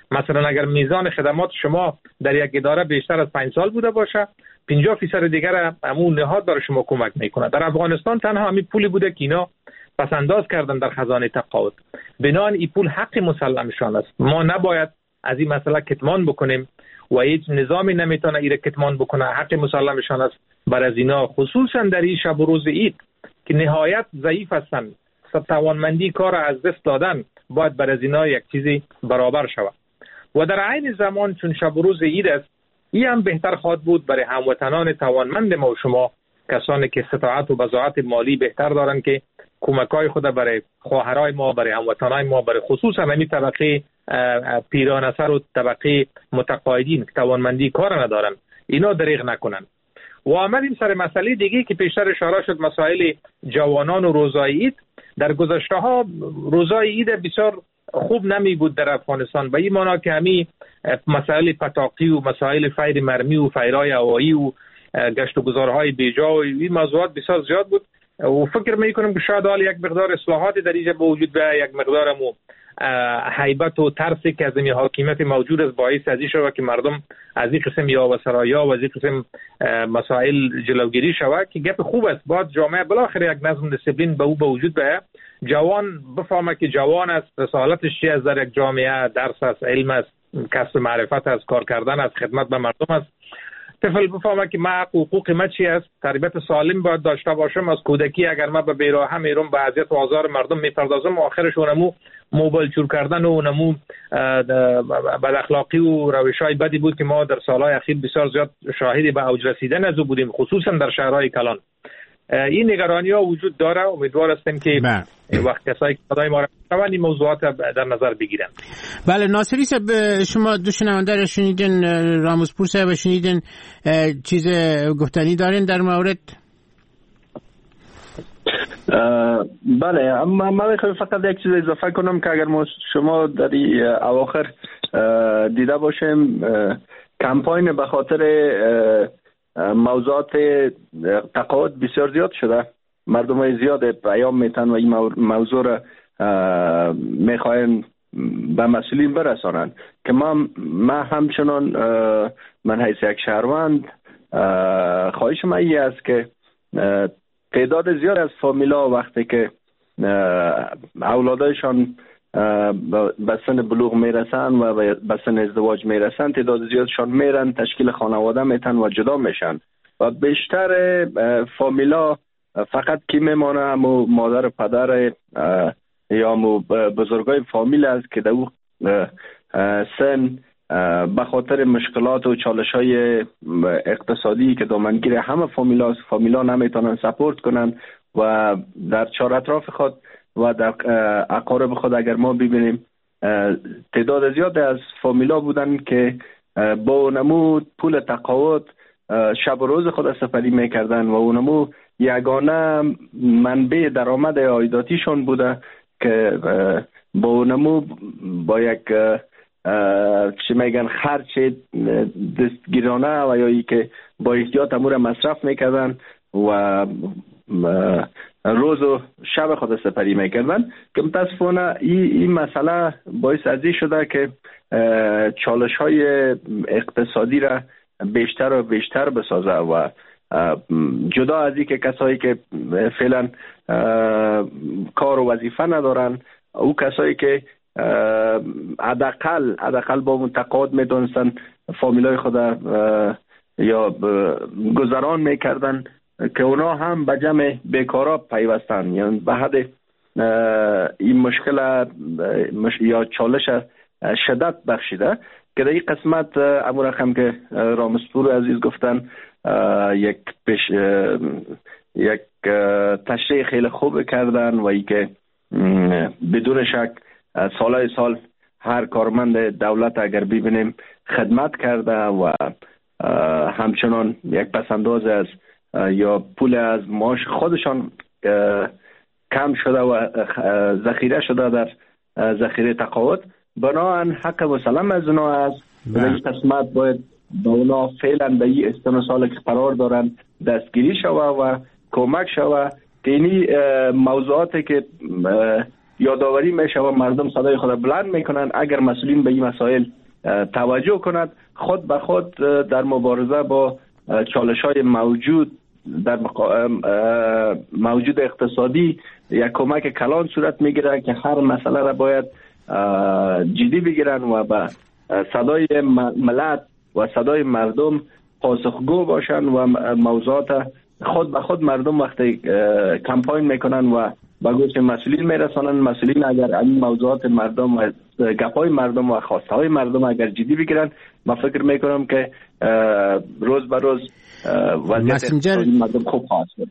مثلا اگر میزان خدمات شما در یک اداره بیشتر از پنج سال بوده باشه، پنجاه درصد دیگر همون نهاد برای شما کمک میکنه. در افغانستان تنها همین پولی بوده که اینا پس انداز کردن در خزانه تقاعد. بنابراین این پول حق مسلمشان است. ما نباید از این مسئله کتمان بکنیم و هیچ نظامی نمیتونه ایره کتمان بکنه. حق مسلمشان است بر از اینا، خصوصا در این شب و روز عید که نهایت ضعیف هستن، توانمندی کار از دست دادن، باید بر از اینا یک چیزی برابر شود. و در عین زمان چون شب و روز عید است، این هم بهتر خواهد بود برای هموطنان توانمند ما و شما، کسانی که استطاعت و بضاعت مالی بهتر دارن که کمکای خود برای خواهرای ما، برای هموطنای ما، برای خصوصا همین طبقه پیران سر و طبقه متقاعدین که توانمندی کار ندارن، اینا دریغ نکنن. و آمدیم سر مسئله دیگه که پیشتر اشاره شد، مسائل جوانان و روزای عید. در گذشته ها روزای عید بسیار خوب نمی بود در افغانستان، به این معنا که همین مسائل پتاقی و مسائل فیر مرمی و فیرهای هوایی و گشت و گذارهای بیجا و این موضوعات بسیار زیاد بود و فکر می کنم که شاید حال یک مقدار اصلاحات در اینجا به وجود بیاید، یک مقدار مو هیبت و ترسی که از این حاکمیت موجود است باعث از این شود که مردم از این قسم یا و سرایا و از این قسم مسائل جلوگیری شود، که گپ خوب است. باید جامعه بالاخره یک نظم دیسپلین به او به وجود بیاید، جوان بفهمه که جوان است، رسالتش چی است در یک جامعه، درس است، علم است، کسب معرفت است، کار کردن است، خدمت به مردم است. طفل بفهمه که ما حقوق ما چی است، تربیت سالم باید داشته باشم. از کودکی اگر ما به بیراه میرم به اذیت و آزار مردم میپردازم، آخرش اونمو موبایل چور کردن و اونمو بد اخلاقی و روش‌های بدی بود که ما در سالهای اخیر بسیار زیاد شاهد به اوج رسیدن از او بودیم، خصوصا در شهرهای کلان. این نگرانی ها وجود داره. امیدوار هستیم که وقت کسایی که صدای ما را این موضوعات در نظر بگیرن. بله ناصری صاحب، شما دو شنونده را شنیدین، رامزپور صاحب شنیدین، چیز گفتنی دارین در مورد؟ بله، اما من میخوام فقط یک چیز اضافه کنم که اگر ما شما در این اواخر دیده باشیم، کمپاین به خاطر موضوعات تقاعد بسیار زیاد شده، مردم های زیاد پیام میتن و این موضوع را میخواین به مسئولین برسانن که ما ما همچنان من حیث یک شهروند خواهش من این است که تعداد زیاد از فامیلا وقتی که اولادایشان به سن بلوغ میرسن و به سن ازدواج میرسن، تعداد زیادشان میرن تشکیل خانواده میتن و جدا میشن و بیشتر فامیلا فقط کی میمانه، همو مادر پدر یا همو بزرگای فامیل است که در او سن به خاطر مشکلات و چالش های اقتصادی که دامنگیر همه فامیلا فامیلا نمیتونن سپورت کنن و در چهار اطراف خود و در اقارب خود اگر ما ببینیم تعداد زیاد از فامیلا بودن که با نمو پول تقاعد شب و روز خود سپری میکردن و اونمو یگانه منبع درآمد عایداتیشون بوده که با اونمو با یک چی میگن خرچ دستگیرانه و یا ای که با احتیاط امور مصرف میکردن و روز و شب خود سپری میکردن که متاسفانه این این مسئله باعث ازی شده که چالش های اقتصادی را بیشتر و بیشتر بسازه و جدا از این که کسایی که فعلا کار و وظیفه ندارن، او کسایی که حداقل حداقل با متقاعد میدونستن فامیلای خود یا گذران میکردن که اونا هم به جمع بیکارا پیوستن، یعنی به حد این مشکل یا چالش شدت بخشیده که در این قسمت امور رقم که رامزپور عزیز گفتن یک پیش یک تشریح خیلی خوب کردن و ای که بدون شک سالهای سال هر کارمند دولت اگر ببینیم خدمت کرده و همچنان یک پسنداز از یا پول از معاش خودشان کم شده و ذخیره شده در ذخیره تقاعد، بنابراین حق مسلم از اونا است. در این قسمت باید با اونا فعلا به این استن سال که قرار دارن دستگیری شوه و کمک شوه که اینی موضوعاتی که یادآوری میشه و مردم صدای خود بلند میکنن. اگر مسئولین به این مسائل توجه کند، خود به خود در مبارزه با چالش های موجود در موجود اقتصادی یک کمک کلان صورت میگیره که هر مسئله را باید جدی بگیرن و به صدای ملت و صدای مردم پاسخگو باشن و موضوعات خود به خود مردم وقتی کمپاین میکنن و به گوش مسئولین میرسانن، مسئولین اگر این موضوعات مردم و گپای مردم و خواسته های مردم اگر جدی بگیرن، من فکر میکنم که روز به روز وضعیت مردم خوب خواهد شد.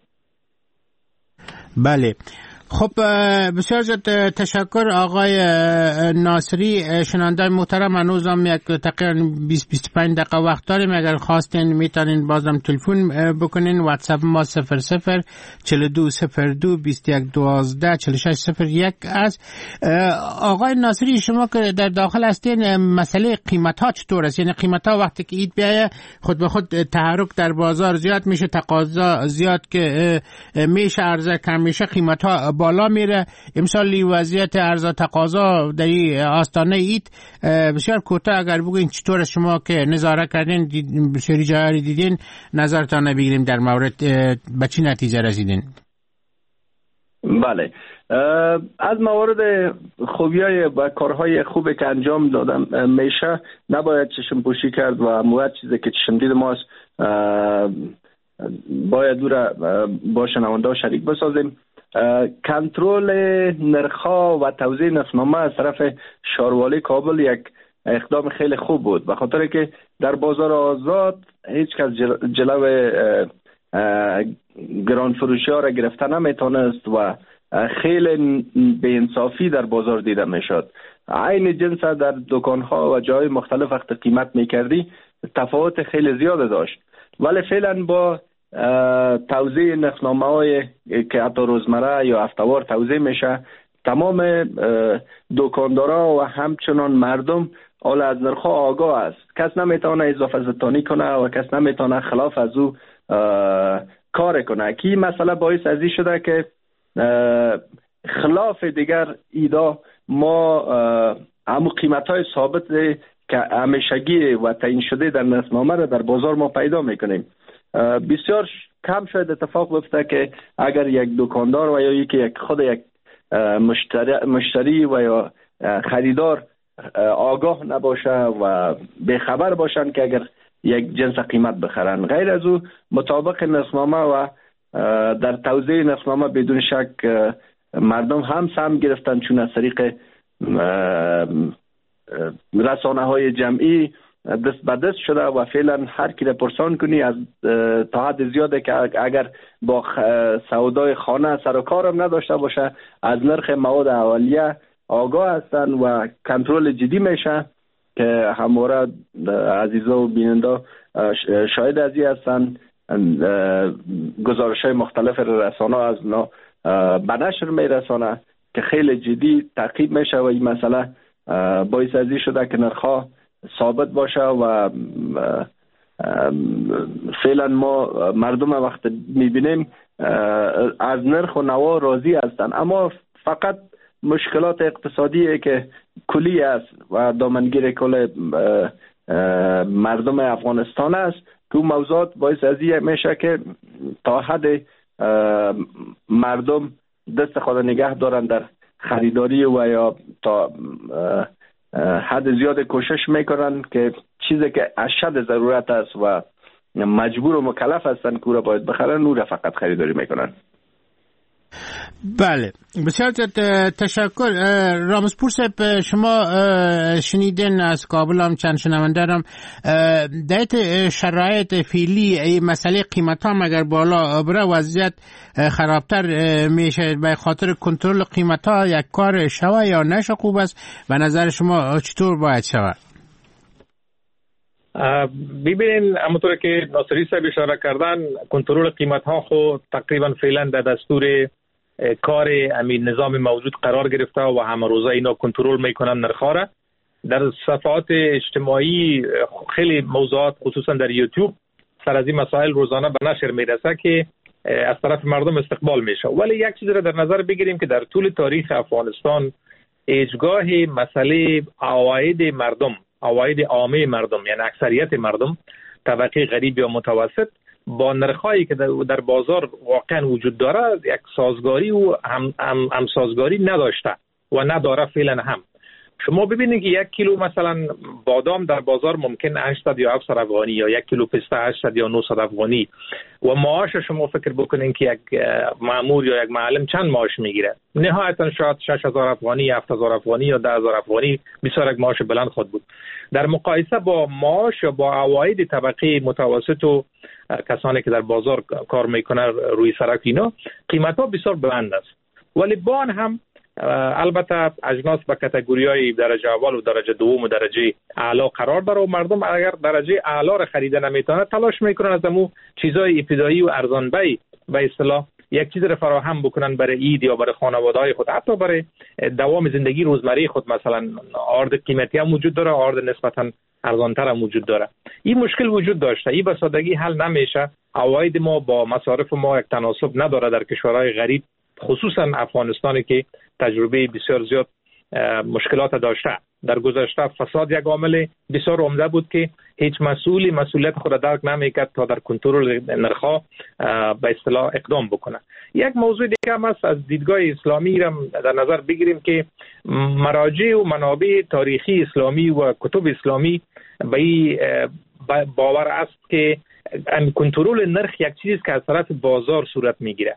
بله، خب بسیار زیاد تشکر آقای ناصری. شنونده محترم، هنوز هم یک تقریبا بیست بیست و پنج دقیقه وقت داریم. اگر خواستین میتونین بازم تلفن بکنین. واتساپ ما صفر صفر چهل و دو صفر دو بیست و یک دوازده چهل و شش صفر یک است. آقای ناصری، شما که در داخل هستین، مسئله قیمت ها چطور است؟ یعنی قیمت ها وقتی که اید بیایه خود به خود تحرک در بازار زیاد میشه، تقاضا زیاد که میشه، عرضه کم میشه، قیمت ها بالا میره. امسال وضعیت عرضه تقاضا در آستانه اید بسیار کوتاه اگر بگوین چطور شما که نظاره کردین، بسیاری جاها دیدین، نظرتان بگیریم در مورد به چی نتیجه رسیدین؟ بله، از موارد خوبیای و کارهای خوبی که انجام دادم میشه نباید چشم پوشی کرد و مواد چیزی که چشم دید ماست باید دور با شنونده شریک بسازیم. کنترل نرخ‌ها و توزیع نرخنامه از طرف شاروالی کابل یک اقدام خیلی خوب بود، به خاطر که در بازار آزاد هیچ کس جلو گران فروشی ها را گرفته نمیتونست و خیلی بی‌انصافی در بازار دیده میشد. عین جنس در دکان‌ها و جای مختلف وقت قیمت میکردی تفاوت خیلی زیاد داشت، ولی فعلا با توزیع نرخنامه های که حتی روزمره یا هفتهوار توزیع میشه، تمام دکاندارا و همچنان مردم حال از نرخ آگاه است. کس نمیتونه اضافه زتانی کنه و کس نمیتونه خلاف از او کار کنه. کی مسئله باعث ازی شده که خلاف دیگر ایدا ما همو قیمت های ثابت که همیشگی و تعیین شده در نرخنامه را در بازار ما پیدا میکنیم. بسیار کم شاید اتفاق بیفته که اگر یک دکاندار و یا یکی یک خود یک مشتری, مشتری و یا خریدار آگاه نباشه و بخبر باشن که اگر یک جنس قیمت بخرن. غیر از او مطابق نرخنامه و در توزیع نرخنامه بدون شک مردم هم سهم گرفتن، چون از طریق رسانه های جمعی دست به دست شده و فعلا هر کی را پرسان کنی از تا حد زیاده که اگر با سودای خانه سر و کارم نداشته باشه از نرخ مواد اولیه آگاه هستن و کنترل جدی میشه که همواره عزیزا و بیننده شاهد ازی هستن. گزارش های مختلف رسانه از نا به نشر میرسانه که خیلی جدی تعقیب میشه و این مسئله باعث ازی شده که نرخ ثابت باشه و فعلا ما مردم وقت میبینیم از نرخ و نوا راضی هستن، اما فقط مشکلات اقتصادی که کلی است و دامنگیر کل مردم افغانستان است که اون موضوعات باعث ازی میشه که تا حد مردم دست خود نگه دارن در خریداری و یا تا حد زیاد کوشش میکنن که چیزی که اشد ضرورت است و مجبور و مکلف هستن که او را باید بخرن او را فقط خریداری میکنن. بله، بسیار تشکر. رامزپور صاحب، شما شنیدین از کابل هم چند شنونده هم در شرایط فعلی این مسئله قیمت ها مگر بالا بره وضعیت خرابتر میشه، به خاطر کنترل قیمت ها یک کار شوه یا نشه خوب است؟ به نظر شما چطور باید شوه؟ ببینین همونطور که ناصری صاحب اشاره کردن، کنترل قیمت ها خود تقریبا فعلا در دستور کار امین نظام موجود قرار گرفته و همه روزه اینا کنترل میکنن نرخ‌ها را. در صفحات اجتماعی خیلی موضوعات خصوصا در یوتیوب سر از این مسائل روزانه به نشر میرسه که از طرف مردم استقبال میشه. ولی یک چیز را در نظر بگیریم که در طول تاریخ افغانستان هیچگاه مسئله عواید مردم، عواید عامه مردم، یعنی اکثریت مردم، طبقه غریب یا متوسط، با نرخایی که در بازار واقعا وجود داره یک سازگاری و هم, هم, هم سازگاری نداشته و نداره فعلا هم. شما ببینید که یک کیلو مثلا بادام در بازار ممکن هشتصد یا هفتصد افغانی، یا یک کیلو پسته هشتصد یا نهصد افغانی، و معاش شما فکر بکنین که یک مأمور یا یک معلم چند معاش میگیره؟ نهایتا شاید شش هزار افغانی، هفت هزار افغانی یا ده هزار افغانی، بسیار یک معاش بلند خود بود. در مقایسه با معاش یا با عواید طبقه متوسط و کسانی که در بازار کار میکنه روی سرک، اینا قیمت ها بسیار بلند است. ولی با آن هم البته اجناس به کاتگوری‌های درجه اول و درجه دوم و درجه اعلی قرار داره و مردم اگر درجه اعلی را خریده نمیتونه تلاش میکنن از امو چیزای ابتدایی و ارزان بی به اصطلاح یک چیز را فراهم بکنن برای عید یا برای خانواده‌های خود، حتی برای دوام زندگی روزمره خود. مثلا آرد قیمتی هم وجود داره، آرد نسبتاً ارزان‌تر هم وجود داره. این مشکل وجود داشته، این به سادگی حل نمیشه. عواید ما با مصارف ما یک تناسب نداره در کشورهای غریب، خصوصا افغانستانی که تجربه بسیار زیاد مشکلات داشته. در گذشته فساد یک عامل بسیار عمده بود که هیچ مسئولی مسئولیت خود درک نمیکرد تا در کنترل نرخ‌ها به اصطلاح اقدام بکنه. یک موضوع دیگه هم است، از دیدگاه اسلامی را در نظر بگیریم که مراجع و منابع تاریخی اسلامی و کتب اسلامی به این باور است که کنترل نرخ یک چیزی است که از طرف بازار صورت میگیره.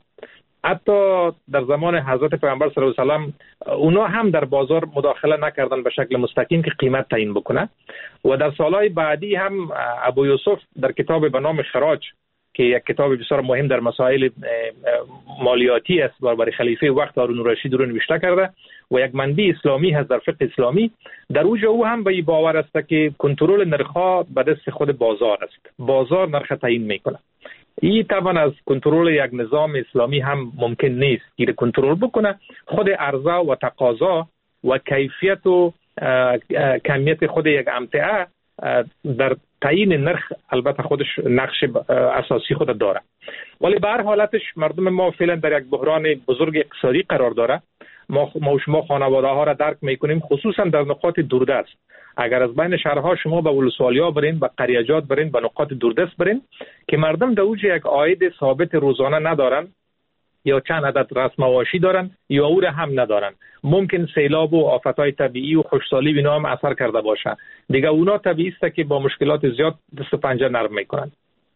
حتی در زمان حضرت پیامبر صلی الله علیه و سلم اونا هم در بازار مداخله نکردن به شکل مستقیم که قیمت تعیین بکنه. و در سالهای بعدی هم ابو یوسف در کتاب به نام خراج که یک کتاب بسیار مهم در مسائل مالیاتی است برای خلیفه وقت هارون الرشید رو نوشته کرده و یک منبع اسلامی هست در فقه اسلامی. در اوج او هم به این باور است که کنترل نرخ‌ها به دست خود بازار است، بازار نرخ تعیین میکنه. این طبعا از کنترل یک نظام اسلامی هم ممکن نیست که کنترل بکنه. خود عرضه و تقاضا و کیفیت و کمیت خود یک امتعه در تعیین نرخ البته خودش نقش اساسی خود داره. ولی به هر حالتش مردم ما فعلا در یک بحران بزرگ اقتصادی قرار داره. ما ما شما خانواده ها را درک میکنیم، خصوصا در نقاط دوردست. اگر از بین شهرها شما به ولسوالیا برین، به قریجات برین، به نقاط دوردست برین که مردم در اوج یک عاید ثابت روزانه ندارن، یا چند عدد رسم معاشی دارن یا او را هم ندارن. ممکن سیلاب و آفتهای طبیعی و خشکسالی اینا هم اثر کرده باشه. دیگه اونا طبیعی است که با مشکلات زیاد دست و پنجه نرم میکنن.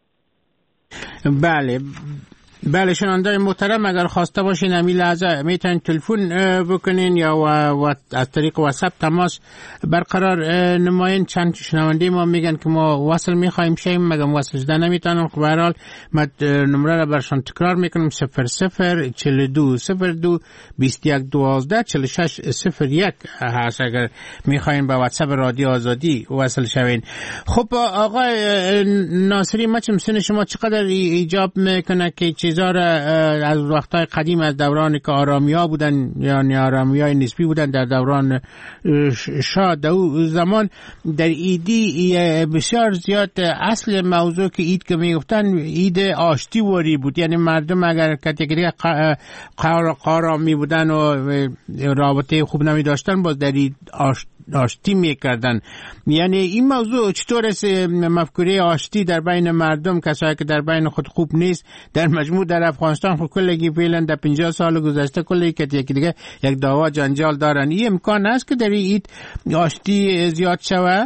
بله بله شنوندای محترم، اگر خواسته باشین همین لحظه میتونین تلفن بکنین یا و, و از طریق واتساپ تماس برقرار نماین. چند شنونده ما میگن که ما وصل میخوایم شیم، مگم وصل شده نمیتونم. خب به هر حال من نمره را برشان تکرار میکنم: صفر صفر چهل و دو صفر دو بیست و یک دوازده چهل و شش صفر یک هست اگر میخواین به واتساپ رادیو آزادی وصل شوین. خب آقای ناصری، ما چه مسئله شما چقدر ایجاب میکنه که چیزا را از وقتهای قدیم، از دوران که آرامی ها بودن یا آرامی های نسبی بودن در دوران شاه، در زمان در ایدی بسیار زیاد اصل موضوع که اید که میگفتن اید آشتی وری بود. یعنی مردم اگر کتگری قارامی بودن و رابطه خوب نمی داشتن باز در اید آشتی میکردن. یعنی این موضوع چطور است مفکوره آشتی در بین مردم، کسایی که در بین خود خوب نیست، در مجموع در افغانستان خود کلگی فعلا در پنجاه سال گذشته کلی که یکی دیگه یک دعوا جنجال دارن، این امکان است که در این آشتی زیاد شوه؟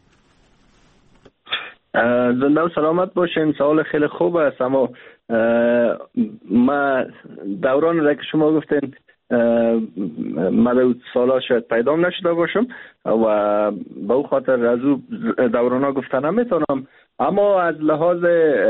زنده و سلامت باشین. سوال خیلی خوب است، اما ما دوران را که شما گفتین من سالا شاید پیدا نشده باشم و به او خاطر از او دورانا گفتن نمیتونم، اما از لحاظ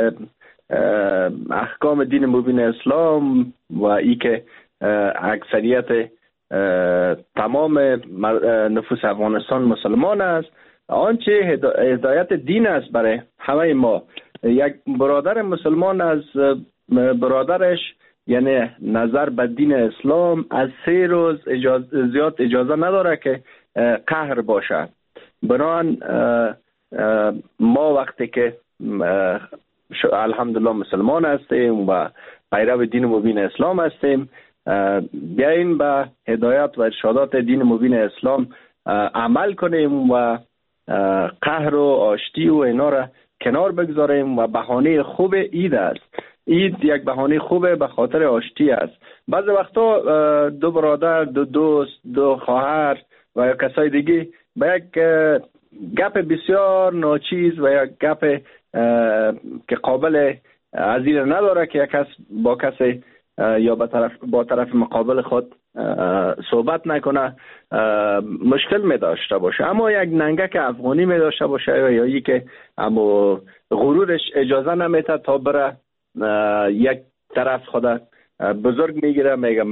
احکام دین مبین اسلام و ای که اکثریت تمام نفوس افغانستان مسلمان است، آنچه هدایت دین است برای همه ما. یک برادر مسلمان از برادرش یعنی نظر به دین اسلام از سه روز اجازه زیاد اجازه نداره که قهر باشه. بنابراین ما وقتی که الحمدلله مسلمان هستیم و پیرو دین مبین اسلام هستیم. بیاین به هدایت و ارشادات دین مبین اسلام عمل کنیم و قهر و آشتی و اینا را کنار بگذاریم و بهانه خوب عید است. عید یک بهانه خوبه به خاطر آشتی است. بعضی وقتا دو برادر، دو دوست، دو خواهر و یا کسای دیگه به یک گپ بسیار ناچیز و یک گپ که قابل عزیز نداره که یک کس با کسی یا با طرف با طرف مقابل خود صحبت نکنه مشکل می داشته باشه. اما یک ننگک افغانی می داشته باشه یا یکی که اما غرورش اجازه نمیده تا بره یک طرف خدا بزرگ میگیره، میگم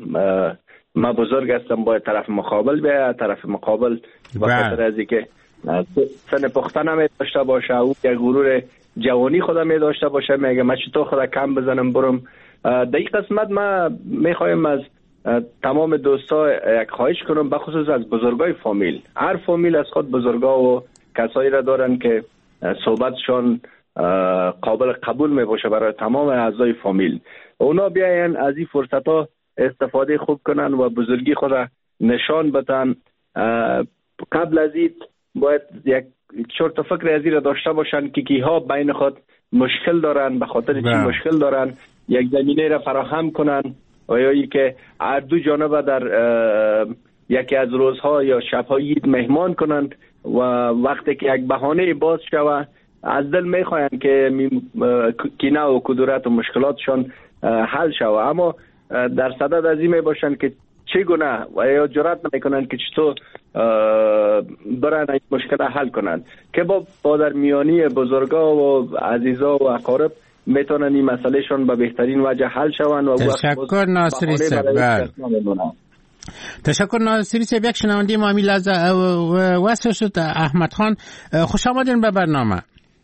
ما بزرگ هستم باید طرف مقابل بیاید، طرف مقابل با خاطر از اینکه سن پخته نمی داشته باشه او یک غرور جوانی خدا می داشته باشه میگه من چطور خدا کم بزنم برم. در این قسمت ما میخوایم از تمام دوستا یک خواهش کنم بخصوص از بزرگای فامیل. هر فامیل از خود بزرگا و کسایی را دارن که صحبتشان قابل قبول می باشه برای تمام اعضای فامیل. اونا بیاین از این فرصت ها استفاده خوب کنن و بزرگی خود نشان بدن. قبل از این باید یک چرت و فکر از این را داشته باشن که کیها بین خود مشکل دارن، به خاطر چی مشکل دارن، یک زمینه را فراهم کنن و یا ای که هر دو جانب در یکی از روزها یا شبهای عید مهمان کنند و وقتی که یک بهانه باز شوه از دل میخواین که کینه و کدورت و مشکلاتشان حل شوه، اما در صدد از این میباشن که چگونه و یا جرات نمیکنن که چطور برن این مشکل حل کنن که با در میانی بزرگا و عزیزا و اقارب میتونن این مسئله شون به بهترین وجه حل شون. و تشکر ناصری صاحب. تشکر ناصری صاحب. یک شنونده ما امیل از واسه شد احمد خان، خوش آمدین به برنامه.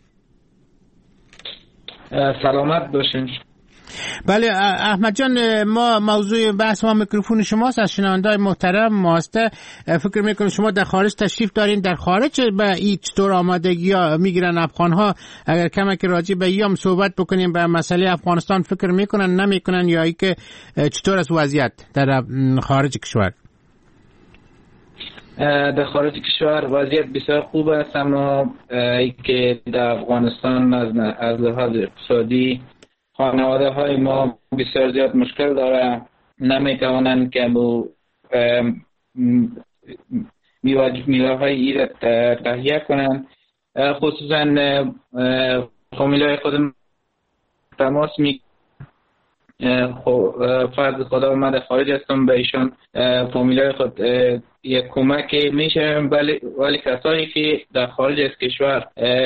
سلامت باشین. بله احمد جان، ما موضوع بحث ما میکروفون شماست، از شنونده‌های محترم ماست. فکر میکنم شما در خارج تشریف دارین، در خارج به این چطور آمادگی ها میگیرن افغان‌ها؟ اگر کمک راجع به ایام صحبت بکنیم به مسئله افغانستان فکر میکنن نمیکنن یا ای که چطور است وضعیت در خارج کشور؟ در خارج کشور وضعیت بسیار خوب است، اما ای که در افغانستان از لحاظ اقتصادی خانواده های ما بسیار زیاد مشکل داره، نمیتوانند که میوه های ایران تهیه کنند. خصوصا فامیل های خود تماس می فرض خدا اومده خارج هستم به ایشان فامیل های خود یک کمک میشه، ولی ولی کسایی که در خارج از کشور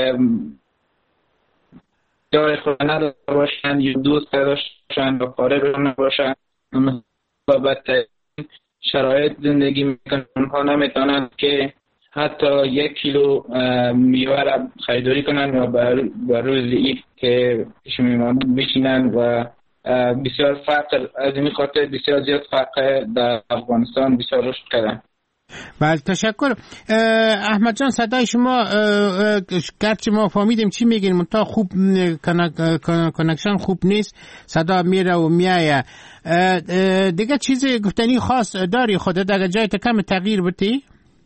جای خود نداشته باشند یا دوست داشتند و قارب نباشند و بدترین شرایط زندگی میکنند، اونها نمیتونند که حتی یک کیلو میوه را خریداری کنند و بر روز عید که پیش میمانند بچینند و بسیار فقر، از این خاطر بسیار زیاد فقر در افغانستان بسیار رشد کردن. بله تشکر. احمد جان صدای شما گرچه ما فهمیدیم چی میگین منتها خوب کانکشن خوب نیست، صدا میره و میایه. دیگه چیزی گفتنی خاص داری خودت اگر جایت کم تغییر بدی؟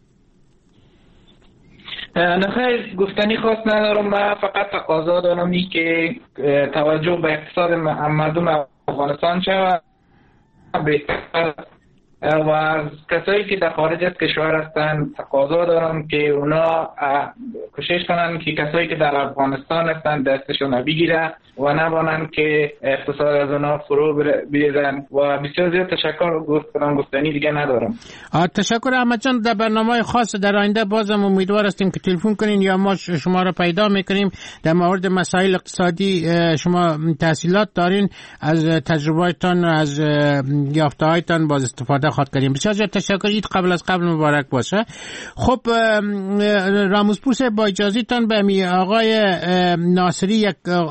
نه خیر، گفتنی خاص ندارم. من فقط تقاضا دارم ای که توجه به اقتصاد مردم افغانستان شود بهتر و از کسایی که در خارج از کشور هستند تقاضا دارم که اونا کوشش کنن که کسایی که در افغانستان هستند دستشون بگیرن و نبانند که اقتصاد از اونا فرو بریزن. و بسیار زیاد تشکر گفتم، گفتنی دیگه ندارم. تشکر احمد جان. در برنامه خاص در آینده بازم امیدوار هستیم که تلفن کنین یا ما شما را پیدا میکنیم. در مورد مسائل اقتصادی شما تحصیلات دارین، از تجربه‌تان از یافته‌هایتان باز استفاده خواهد کردیم. بسیار زیاد تشکر. عید قبل از قبل مبارک باشه. خب راموزپور صاحب با اجازهتان به می آقای ناصری یک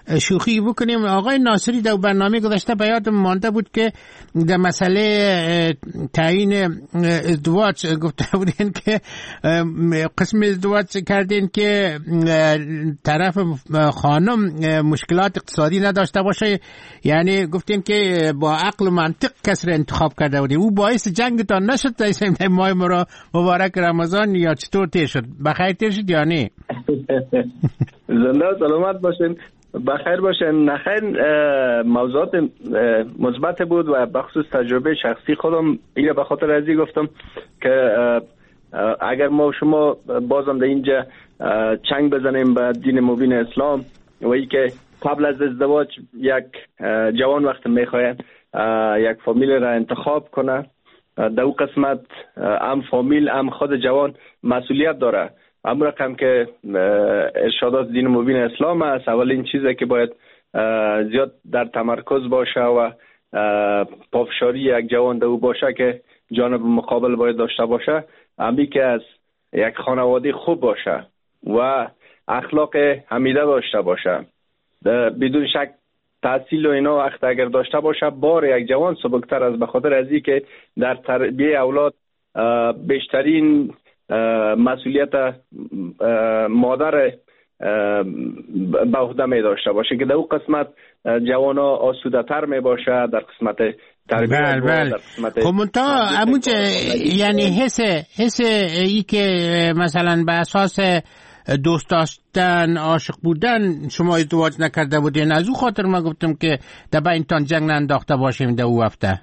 شوخی بکنیم. آقای ناصری در برنامه گذشته به یادم مانده بود که در مسئله تعیین ازدواج گفته بودین که قسم ازدواج کردین که طرف خانم مشکلات اقتصادی نداشته باشه، یعنی گفتین که با عقل و منطق کسر انتخاب کرده بودین. او باعث جنگتان نشد در ماه مبارک رمضان یا چطور تیر شد؟ بخیر تیر شد یا نه؟ زنده سلامت باشین، بخیر باشین. نخیر موضوعات مثبت بود و بخصوص تجربه شخصی خودم اینو به خاطر ازی گفتم که اگر ما شما بازم در اینجا چنگ بزنیم به دین مبین اسلام و ای که قبل از ازدواج یک جوان وقت میخواه یک فامیل را انتخاب کنه، در او قسمت ام فامیل ام خود جوان مسئولیت داره. اما رقم که ارشادات دین مبین اسلام است، اولین چیزی که باید زیاد در تمرکز باشه و پافشاری یک جوان در او باشه که جانب مقابل باید داشته باشه، امی که از یک خانواده خوب باشه و اخلاق حمیده داشته باشه. بدون شک تحصیل و اینا وقت اگر داشته باشه بار یک جوان سبکتر از، به خاطر ازی که در تربیه اولاد بیشترین مسئولیت مادر به عهده می داشته باشه که در اون قسمت جوانا آسوده تر می باشه در قسمت تربیت. بله بله. خب منتها اموجه یعنی حس حس ای که مثلا به اساس دوست داشتن عاشق بودن شما ازدواج نکرده بودین، از او خاطر ما گفتم که در بینتان جنگ ننداخته باشیم در او هفته.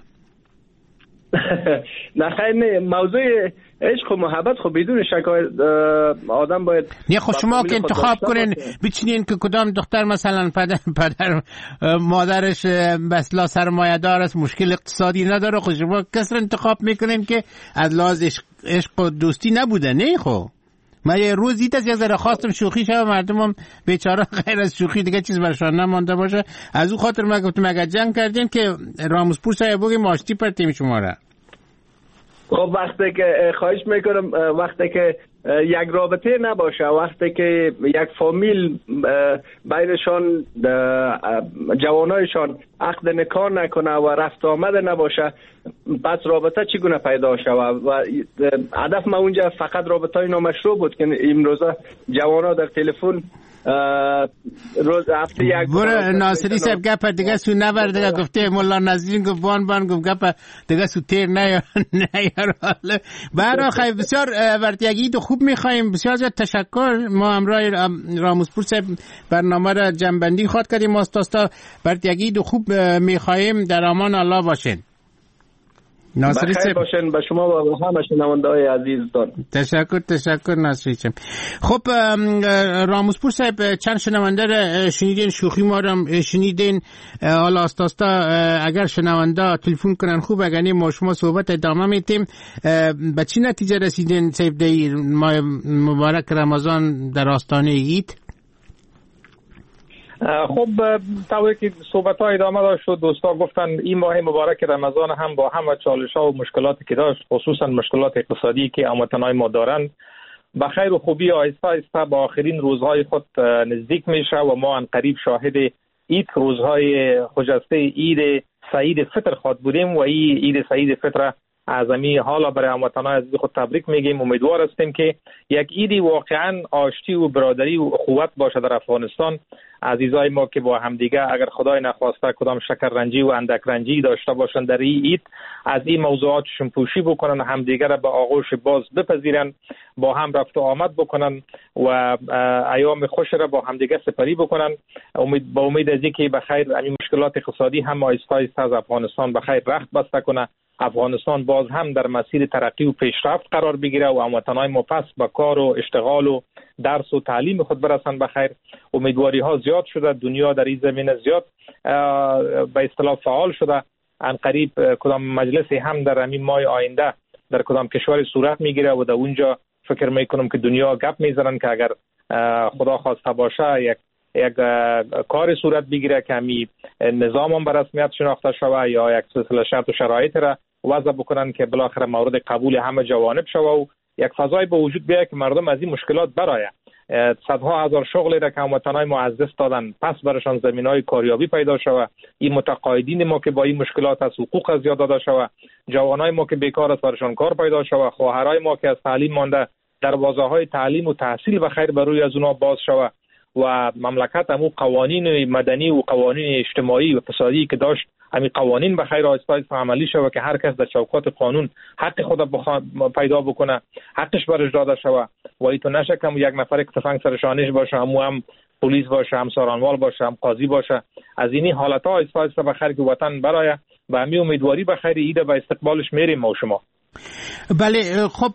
نه خیر نه، موضوع عشق و محبت خب بدون شک آدم باید نه خب شما که انتخاب کنین بچینین که کدام دختر مثلا پدر پدر مادرش بسلا سرمایه‌دار است، مشکل اقتصادی نداره، خب شما کسر انتخاب میکنین که از لحاظ عشق, عشق و دوستی نبوده. نه خب من یه روز دیت از یه ذره خواستم شوخی شد، مردم هم بیچاره غیر از شوخی دیگه چیز برشان نمانده باشه، از او خاطر من گفتم اگر جنگ کردین که راموزپور صاحب بگیم آشتی پرتیم شما را. خب وقتی که خواهش میکنم وقتی که یک رابطه نباشه، وقتی که یک فامیل بینشان جوانایشان عقد نکاح نکنه و رفت آمده نباشه، پس رابطه چگونه پیدا شود؟ و هدف ما اونجا فقط رابطه نامشروع بود که امروزه جوانا در تلفن روز هفته یک بره ناصری صاحب گپ دیگه سو نبر دیگه گفته مولا نظرین گفت وان بان گفت گپ دیگه سو تیر نه نه یار. برای خیلی بسیار ورتیگی تو خوب میخوایم، بسیار زیاد تشکر. ما همراه راموزپور صاحب برنامه را جنبندی خواد کردیم، ماستاستا ورتیگی تو خوب میخوایم. در امان الله باشین. ناصری صاحب باشین، به شما و همه شنونده‌های عزیزتان تشکر. تشکر ناصری صاحب. خب راموزپور صاحب چند شنونده را شنیدین، شوخی ما را شنیدین، حالا استاستا اگر شنونده تلفن کنن خوب، اگر نه ما شما صحبت ادامه میتیم. به چی نتیجه رسیدین صاحب در ماه مبارک رمضان در آستانه عید؟ خب طوری که صحبت ها ادامه داشت و دوستا گفتن این ماه مبارک رمضان هم با همه چالش ها و مشکلاتی که داشت، خصوصا مشکلات اقتصادی که هموطنای ما دارن، به خیر و خوبی آهسته آهسته با آخرین روزهای خود نزدیک میشه و ما ان قریب شاهد عید روزهای خجسته عید سعید فطر خود بودیم و این عید سعید فطر اعظمی حالا برای هموطنان عزیز خود تبریک میگیم. امیدوار هستیم که یک عید واقعا آشتی و برادری و اخوت باشه در افغانستان. عزیزای ما که با همدیگه اگر خدای نخواسته کدام شکر رنجی و اندک رنجی داشته باشن در این عید، از این موضوعاتشون پوشی بکنن، همدیگه را به آغوش باز بپذیرن، با هم رفت و آمد بکنن و ایام خوش را با همدیگه سپری بکنن. امید با امید از اینکه به خیر این مشکلات اقتصادی هم آهسته آهسته از افغانستان به خیر رخت بسته کنه، افغانستان باز هم در مسیر ترقی و پیشرفت قرار بگیره و هموطنان ما پس به کار و اشتغال و درس و تعلیم خود برسن به خیر. امیدواری ها زیاد شده، دنیا در این زمینه زیاد به اصطلاح فعال شده. ان قریب کدام مجلسی هم در همین ماه آینده در کدام کشور صورت میگیره و در اونجا فکر میکنم که دنیا گپ میزنن که اگر خدا خواسته باشه یک یک کار صورت بگیره که همی نظام هم به رسمیت شناخته شوه یا یک سلسله شرط و شرایط را وضع بکنن که بالاخره مورد قبول همه جوانب شوه و یک فضای به وجود بیاید که مردم از این مشکلات برآید. صدها هزار شغلی را که هموطنای ما از دست دادن پس برشان زمینهای کاریابی پیدا شود. این متقاعدین ما که با این مشکلات از حقوق از یاد داده شود، جوانای ما که بیکار است برشان کار پیدا شود، خواهرای ما که از تعلیم مانده دروازه‌های تعلیم و تحصیل به خیر بر روی از اونها باز شود و مملکت همون قوانین مدنی و قوانین اجتماعی و اقتصادی که داشت همین قوانین به خیر آهسته آهسته عملی شود که هر کس در چوکات قانون حق خود بخوا... پیدا بکنه، حقش برش داده شود و ایتو نشه که یک نفر که تفنگ سر شانش باشه، همو هم پلیس باشه، هم سارانوال باشه، هم قاضی باشه. از اینی حالت‌ها آهسته آهسته به خیر که وطن برای به همین امیدواری به خیر ایده به استقبالش میریم ما و شما. بله خب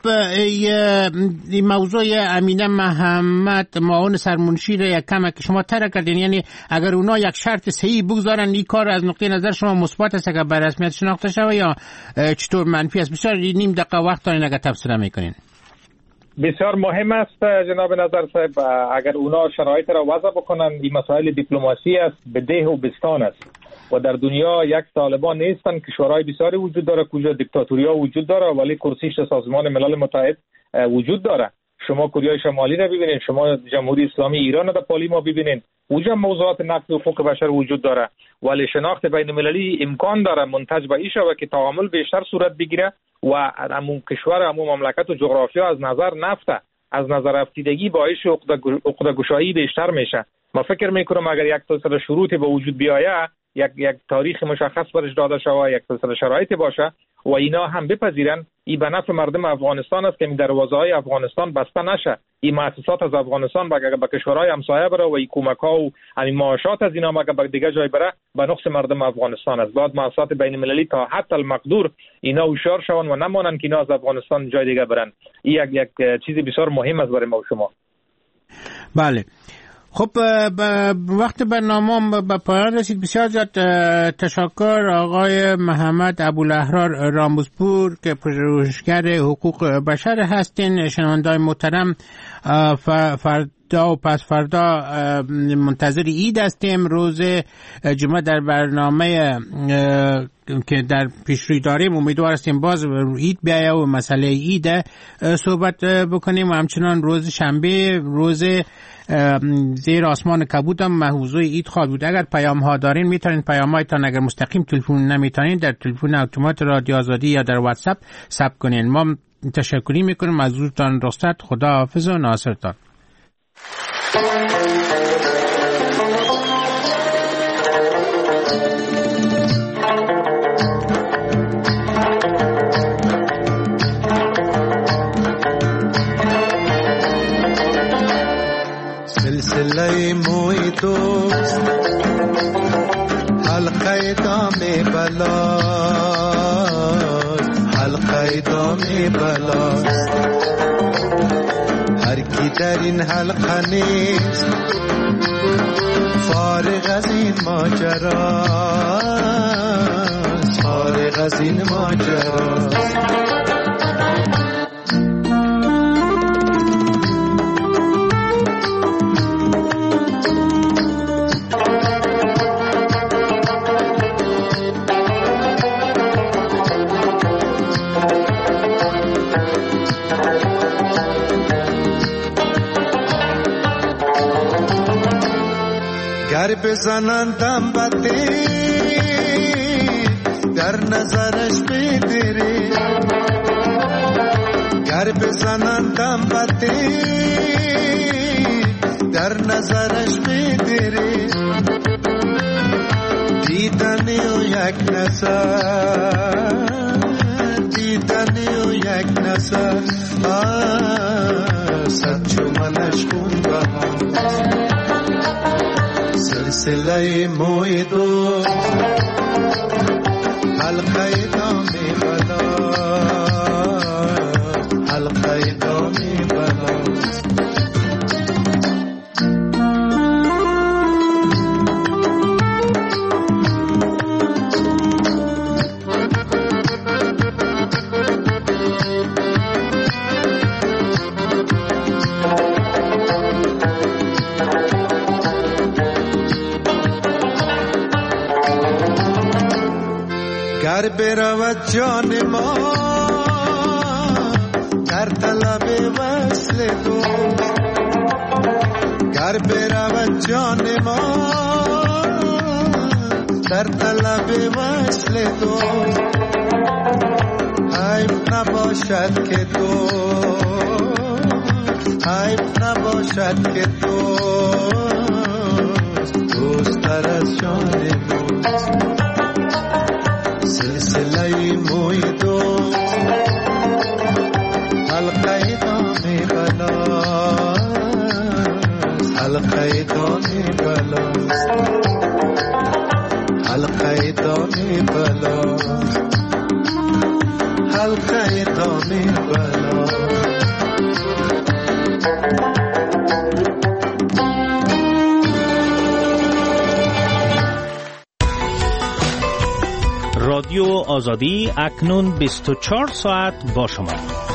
این موضوع امینه محمد معاون سرمنشی را یک کم که شما طرح کردین، یعنی اگر اونا یک شرط صحیح بگذارن این کار از نقطه نظر شما مثبت است که به رسمیت شناخته شود یا چطور منفی است؟ بسیار نیم دقیقه وقت دارین اگر تفسیر میکنین. بسیار مهم است جناب نظر صاحب، اگر اونا شرایط را وضع بکنن این مسائل دیپلماسی است، به ده و بستان است و در دنیا یک طالبان نیستن که شورای بسیاری وجود داره کجا دیکتاتوری ها وجود داره ولی کرسیش سازمان ملل متحد وجود داره. شما کره شمالی را ببینید، شما جمهوری اسلامی ایران را در پالی ما ببینید، اونجا موضوعات نقض حقوق بشر وجود داره ولی شناخت بین المللی امکان داره منتج به این شود که تعامل بیشتر صورت بگیره و همون کشور همون مملکت و جغرافیا از نظر نفته از نظر افتیدگی باعث عقده گشایی بیشتر میشه. ما فکر میکنم اگر یک سلسله شروط به وجود بیاید، یک یک تاریخ مشخص برش داده شود، یک سلسله شرایطی باشه و اینا هم بپذیرن، این به نفع مردم افغانستان است که این دروازه‌های افغانستان بسته نشه، این مؤسسات از افغانستان به به کشورهای همسایه بره و این کمک‌ها و همین معاشات از اینا مگه به دیگه جای بره به نقص مردم افغانستان است. بعد مؤسسات بین‌المللی تا حتی المقدور اینا هوشیار شون و نمانن که اینا از افغانستان جای دیگه برن. این یک یک چیزی بسیار مهم است برای ما و شما. بله خب وقت برنامه به پایان رسید. بسیار زیاد تشکر آقای محمد ابوالاحرار راموزپور که پژوهشگر حقوق بشر هستین. شنوندگان محترم، فردا و پس فردا منتظر عید هستیم. روز جمعه در برنامه که در پیشروی داریم امیدوار هستیم باز عید بیاید و مسئله عید صحبت بکنیم و همچنان روز شنبه روز زیر آسمان کبود هم محوزوی عید خواهد بود. اگر پیام ها دارین میتونین پیام هایتان اگر مستقیم تلفن نمیتونین در تلفن اتومات رادیو آزادی یا در واتساپ ثبت کنین. ما تشکری میکنیم از حضورتان. رستت خدا حافظ و ناصرتان. سلسله موی دوست حلقه دام بلاست، حلقه دام بلاست. هر کی در این حلقه نیست فارغ از این ماجراست، فارغ از این ماجراست. گر بزنندم بده در نظرش بدری، گر بزنندم بده در نظرش بدری. دیدنی و یک نظر، دیدنی و یک نظر صد چومنش خون بهاست. سلسله موی دوست حلقه دام بلاست، حلقه دام بلاست. گر برود جان ما در طلب وصل دوست، گر برود جان ما در طلب وصل تو، حیف نباشد که تو حیف نباشد که تو دوستر از جان دوست. سلسله موی دوست حلقه دام بلاست، حلقه دام بلاست، حلقه دام بلاست، حلقه دام بلاست. رادیو آزادی اکنون بیست و چهار ساعت با شما.